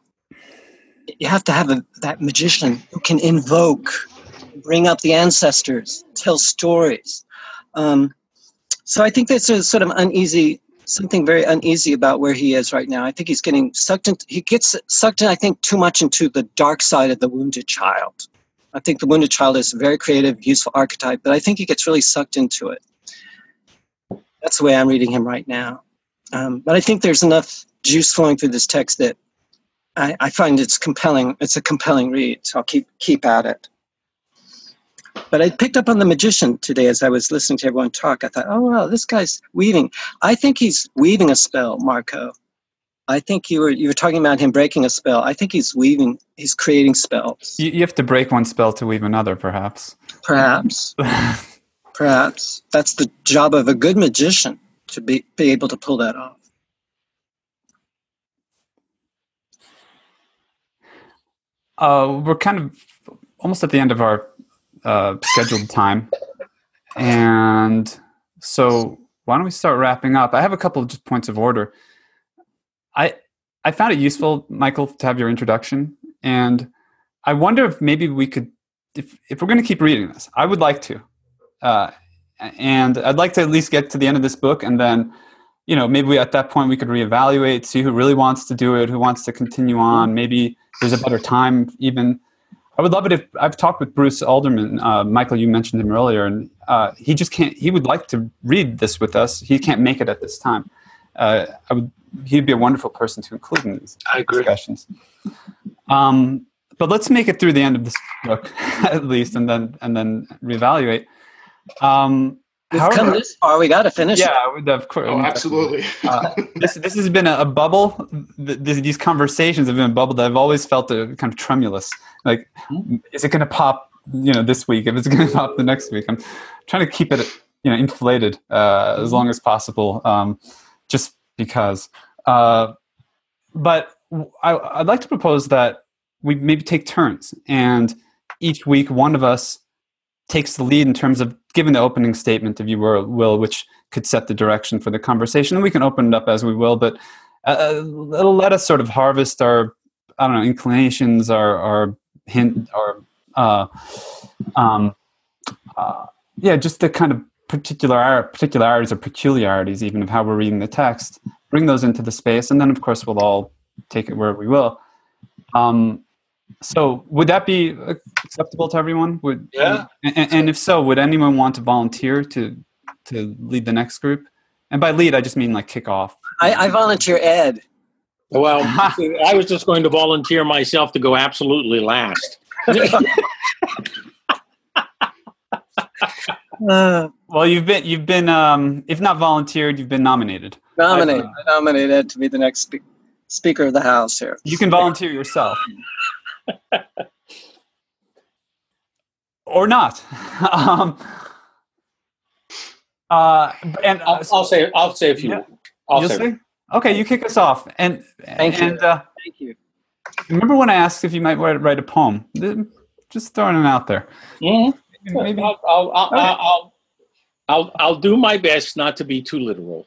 You have to have a, that magician who can invoke, bring up the ancestors, tell stories. Um, so I think there's a sort of uneasy, something very uneasy about where he is right now. I think he's getting sucked into, he gets sucked in, I think, too much into the dark side of the wounded child. I think the wounded child is a very creative, useful archetype, but I think he gets really sucked into it. That's the way I'm reading him right now. Um, but I think there's enough juice flowing through this text that I, I find it's compelling. It's a compelling read, so I'll keep keep at it. But I picked up on the magician today as I was listening to everyone talk. I thought, oh, wow, this guy's weaving. I think he's weaving a spell, Marco. I think you were you were talking about him breaking a spell. I think he's weaving, he's creating spells. You, you have to break one spell to weave another, perhaps. Perhaps. Perhaps. That's the job of a good magician, to be, be able to pull that off. Uh, we're kind of almost at the end of our uh, scheduled time. And so why don't we start wrapping up? I have a couple of just points of order. I I found it useful, Michael, to have your introduction. And I wonder if maybe we could, if, if we're going to keep reading this, I would like to. Uh, and I'd like to at least get to the end of this book. And then, you know, maybe we, at that point we could reevaluate, see who really wants to do it, who wants to continue on. Maybe there's a better time even. I would love it if I've talked with Bruce Alderman. Uh, Michael, you mentioned him earlier, and uh, he just can't, he would like to read this with us. He can't make it at this time. Uh, I would, he'd be a wonderful person to include in these I agree. discussions. Um, but let's make it through the end of this book at least, and then and then reevaluate. Um, We've however, come this far. We got to finish. yeah, of course. Oh, absolutely. uh, this this has been a, a bubble. Th- th- these conversations have been a bubble that I've always felt a, kind of tremulous. Like, is it going to pop? You know, this week? If it's going to pop the next week, I'm trying to keep it, you know, inflated uh, as long as possible, um, just because. Uh, but I, I'd like to propose that we maybe take turns, and each week one of us takes the lead in terms of giving the opening statement, if you will, which could set the direction for the conversation. And we can open it up as we will, but uh, it'll let us sort of harvest our, I don't know, inclinations, our, our hint, our, uh, um, uh, yeah, just the kind of particular particularities or peculiarities, even of how we're reading the text. Bring those into the space, and then of course we'll all take it where we will. Um, So would that be acceptable to everyone? Would Yeah. And, and if so, would anyone want to volunteer to to lead the next group? And by lead, I just mean like kick off. I, I volunteer Ed. Well, I was just going to volunteer myself to go absolutely last. Uh, Well, you've been you've been um, if not volunteered, you've been nominated. nominate. I nominate Ed to be the next spe- Speaker of the House here. You can volunteer yourself, or not. um, uh, and I'll, I'll say I'll say a few. Yeah. I'll You'll say. say? Okay, you kick us off. And Thank you. and uh, Thank you. remember when I asked if you might write, write a poem? Just throwing it out there. Mhm. Maybe. I'll, I'll, I'll, Okay. I'll, I'll, I'll do my best not to be too literal.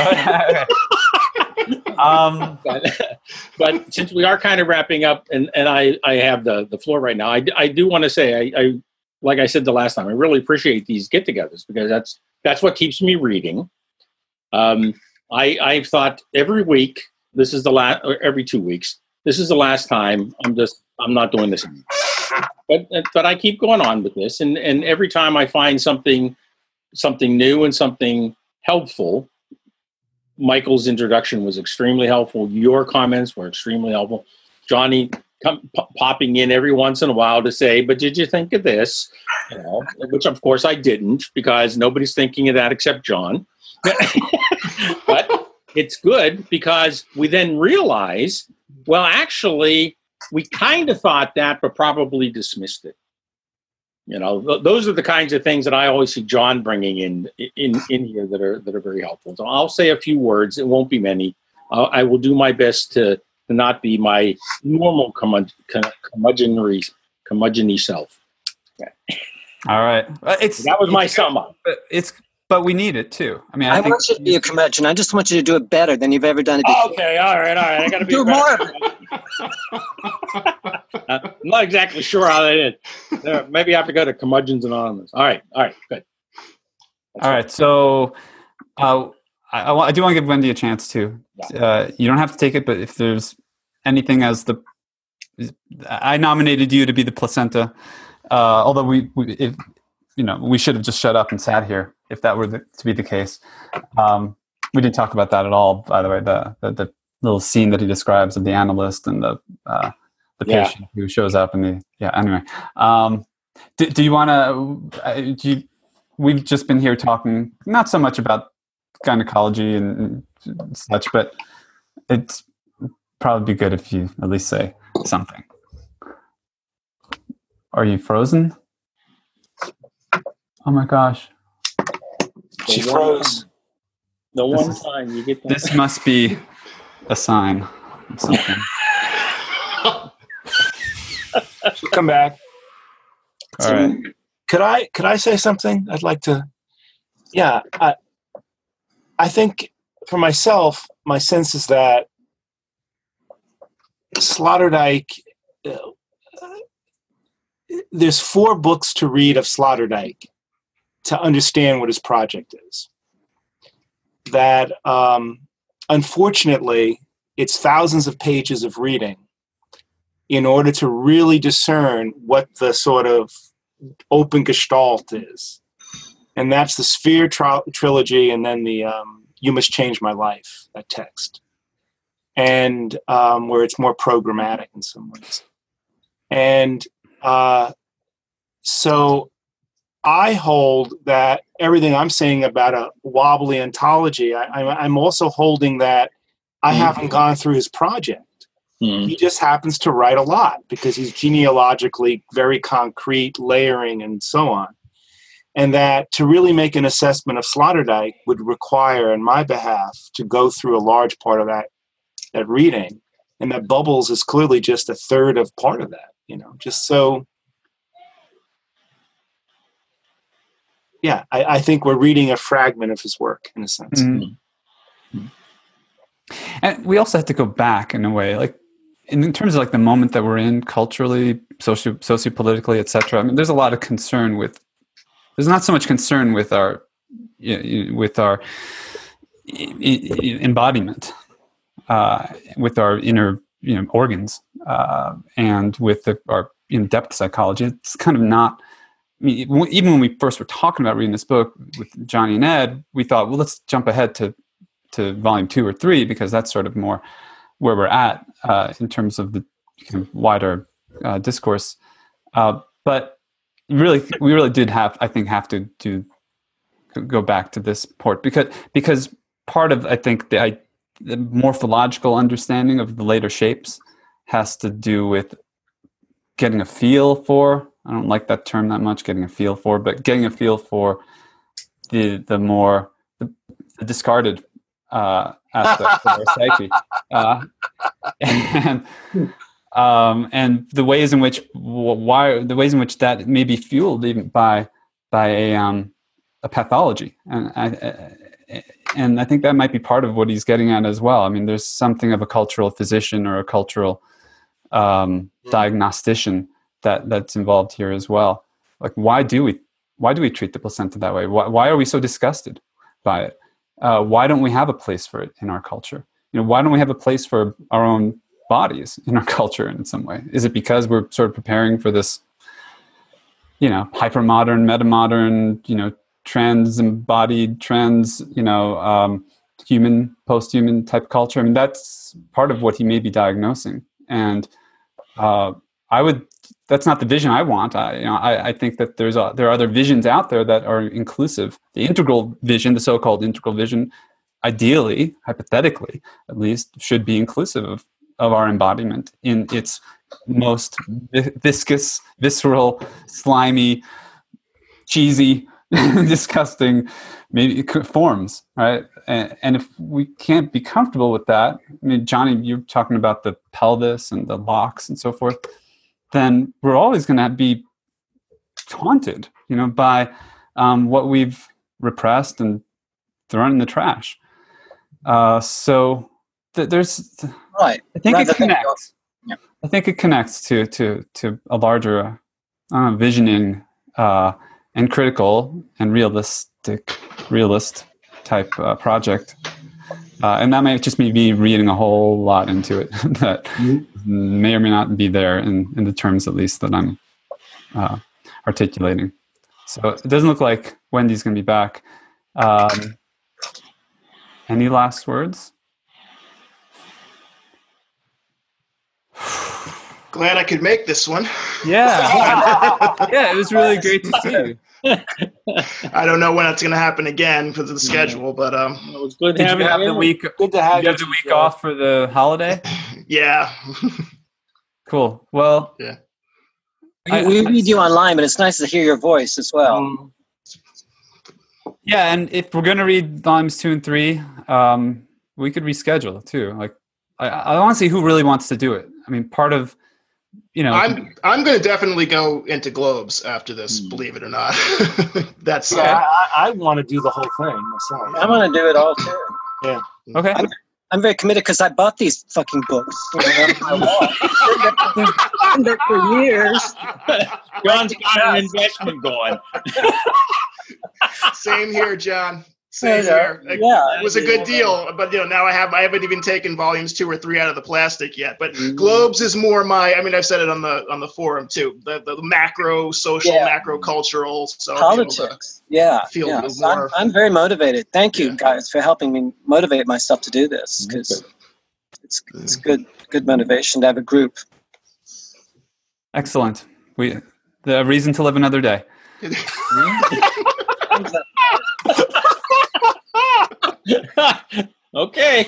um, but, but since we are kind of wrapping up, and, and I, I have the, the floor right now, I, I do want to say, I, I like I said the last time, I really appreciate these get-togethers because that's that's what keeps me reading. Um, I I've thought every week, this is the last, or every two weeks, this is the last time. I'm just I'm not doing this anymore. But but I keep going on with this, and, and every time I find something something new and something helpful. Michael's introduction was extremely helpful. Your comments were extremely helpful. Johnny come, p- popping in every once in a while to say, "But did you think of this?" You know, which of course I didn't, because nobody's thinking of that except John. But it's good because we then realize, well, actually, we kind of thought that, but probably dismissed it. You know, th- those are the kinds of things that I always see John bringing in in in here that are that are very helpful. So I'll say a few words. It won't be many. Uh, I will do my best to, to not be my normal curmud- curmudgeonly curmudgeon-y self. Okay. all right. Uh, It's That was my it's, sum up. It's but we need it too. I mean, I, I think want you to be a curmudgeon. I just want you to do it better than you've ever done it before. Okay, all right, all right. I got to be Do more of Uh, I'm not exactly sure how that is. There, maybe I have to go to Curmudgeons Anonymous. All right, all right, good. That's all right. So uh, I, I, want, I do want to give Wendy a chance too. Uh, you don't have to take it, but if there's anything as the, I nominated you to be the placenta. Uh, although we, we if, you know, we should have just shut up and sat here if that were the, to be the case. Um, we didn't talk about that at all, by the way. The the, the little scene that he describes of the analyst and the uh, the Yeah. patient who shows up and the yeah. Anyway, um, do, do you want to? Uh, do you, we've just been here talking not so much about gynecology and, and such, but it's probably be good if you at least say something. Are you frozen? Oh my gosh. She froze. The This one is- time you get that. This must be a sign of something. She'll come back. All right. Could I could I say something? I'd like to. Yeah, I I think for myself, my sense is that Sloterdijk. Uh, there's four books to read of Sloterdijk to understand what his project is. That um, unfortunately, it's thousands of pages of reading in order to really discern what the sort of open gestalt is. And that's the Sphere tri- trilogy and then the um, You Must Change My Life, that text. And um, where it's more programmatic in some ways. And uh, so I hold that everything I'm saying about a wobbly ontology, I, I'm, I'm also holding that I Mm. haven't gone through his project. Mm. He just happens to write a lot because he's genealogically very concrete, layering, and so on. And that to really make an assessment of Sloterdijk would require, on my behalf, to go through a large part of that, that reading. And that Bubbles is clearly just a third of part of that, you know, just so. Yeah, I, I think we're reading a fragment of his work in a sense. Mhm. And we also have to go back in a way, like in, in terms of like the moment that we're in culturally, socio sociopolitically, et cetera. I mean, there's a lot of concern with. There's not so much concern with our, you know, with our I- I- embodiment, uh, with our inner, you know, organs, uh, and with the, our in-depth psychology. It's kind of not. I mean, w- even when we first were talking about reading this book with Johnny and Ed, we thought, well, let's jump ahead to to volume two or three because that's sort of more where we're at uh, in terms of the kind of wider uh, discourse. Uh, but really, we really did have, I think, have to do go back to this port because because part of I think the, I, the morphological understanding of the later shapes has to do with getting a feel for. I don't like that term that much, getting a feel for, but getting a feel for the the more the, the discarded uh, aspects of our psyche, uh, and um, and the ways in which why the ways in which that may be fueled even by by a um, a pathology, and I, and I think that might be part of what he's getting at as well. I mean, there's something of a cultural physician or a cultural um, diagnostician that that's involved here as well. Like, why do we why do we treat the placenta that way? Why, why are we so disgusted by it? Uh, why don't we have a place for it in our culture? You know, why don't we have a place for our own bodies in our culture in some way? Is it because we're sort of preparing for this, you know, hypermodern, metamodern, you know, trans-embodied, trans, you know, um, human, post-human type culture? I mean, that's part of what he may be diagnosing. And uh, I would, that's not the vision I want. I, you know, I, I think that there's a, there are other visions out there that are inclusive. The integral vision, the so-called integral vision, ideally, hypothetically, at least, should be inclusive of, of our embodiment in its most vi- viscous, visceral, slimy, cheesy, disgusting, maybe forms, right? And, and if we can't be comfortable with that, I mean, Johnny, you're talking about the pelvis and the locks and so forth, then we're always going to be haunted, you know, by um, what we've repressed and thrown in the trash. Uh, so th- there's, Right. I think Rather it than- connects. Yeah. I think it connects to to to a larger uh, visioning uh, and critical and realistic, realist type uh, project. Uh, and that might just be me reading a whole lot into it that mm-hmm. may or may not be there in, in the terms, at least, that I'm uh, articulating. So it doesn't look like Wendy's going to be back. Um, any last words? Glad I could make this one. Yeah. Yeah, it was really great to see you. I don't know when it's going to happen again because of the schedule, but um, It was good Did you having have you. the week? Good to have Did you you. have the week Joe. off for the holiday? yeah. Cool. Well, Yeah. I- we read you online, but it's nice to hear your voice as well. Um, yeah, and if we're gonna read volumes two and three, um, we could reschedule too. Like, I, I want to see who really wants to do it. I mean, part of, you know, I'm I'm going to definitely go into Globes after this, believe it or not. That's yeah, I, I want to do the whole thing myself. I want to do it all too. okay. I'm very committed because I bought these fucking books. You know, on my wall. I've been there for years. John's got an investment going. Same here, John. Same Yeah, here. It, yeah. it was a good deal, but you know now I have I haven't even taken volumes two or three out of the plastic yet. But Globes is more my. I mean, I've said it on the on the forum too. The the macro social, Yeah. macro cultural. So Politics. Yeah. feel yeah. the So I'm, more- I'm very motivated. Thank you Yeah. guys for helping me motivate myself to do this because it's it's good good motivation to have a group. Excellent. We the reason to live another day. Okay.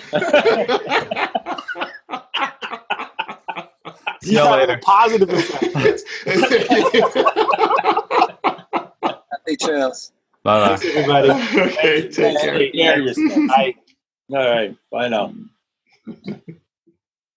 See you having later. a positive effect. Happy trails. Bye bye. Everybody. okay, take care. Take care of yourself. Bye. All right. Bye now.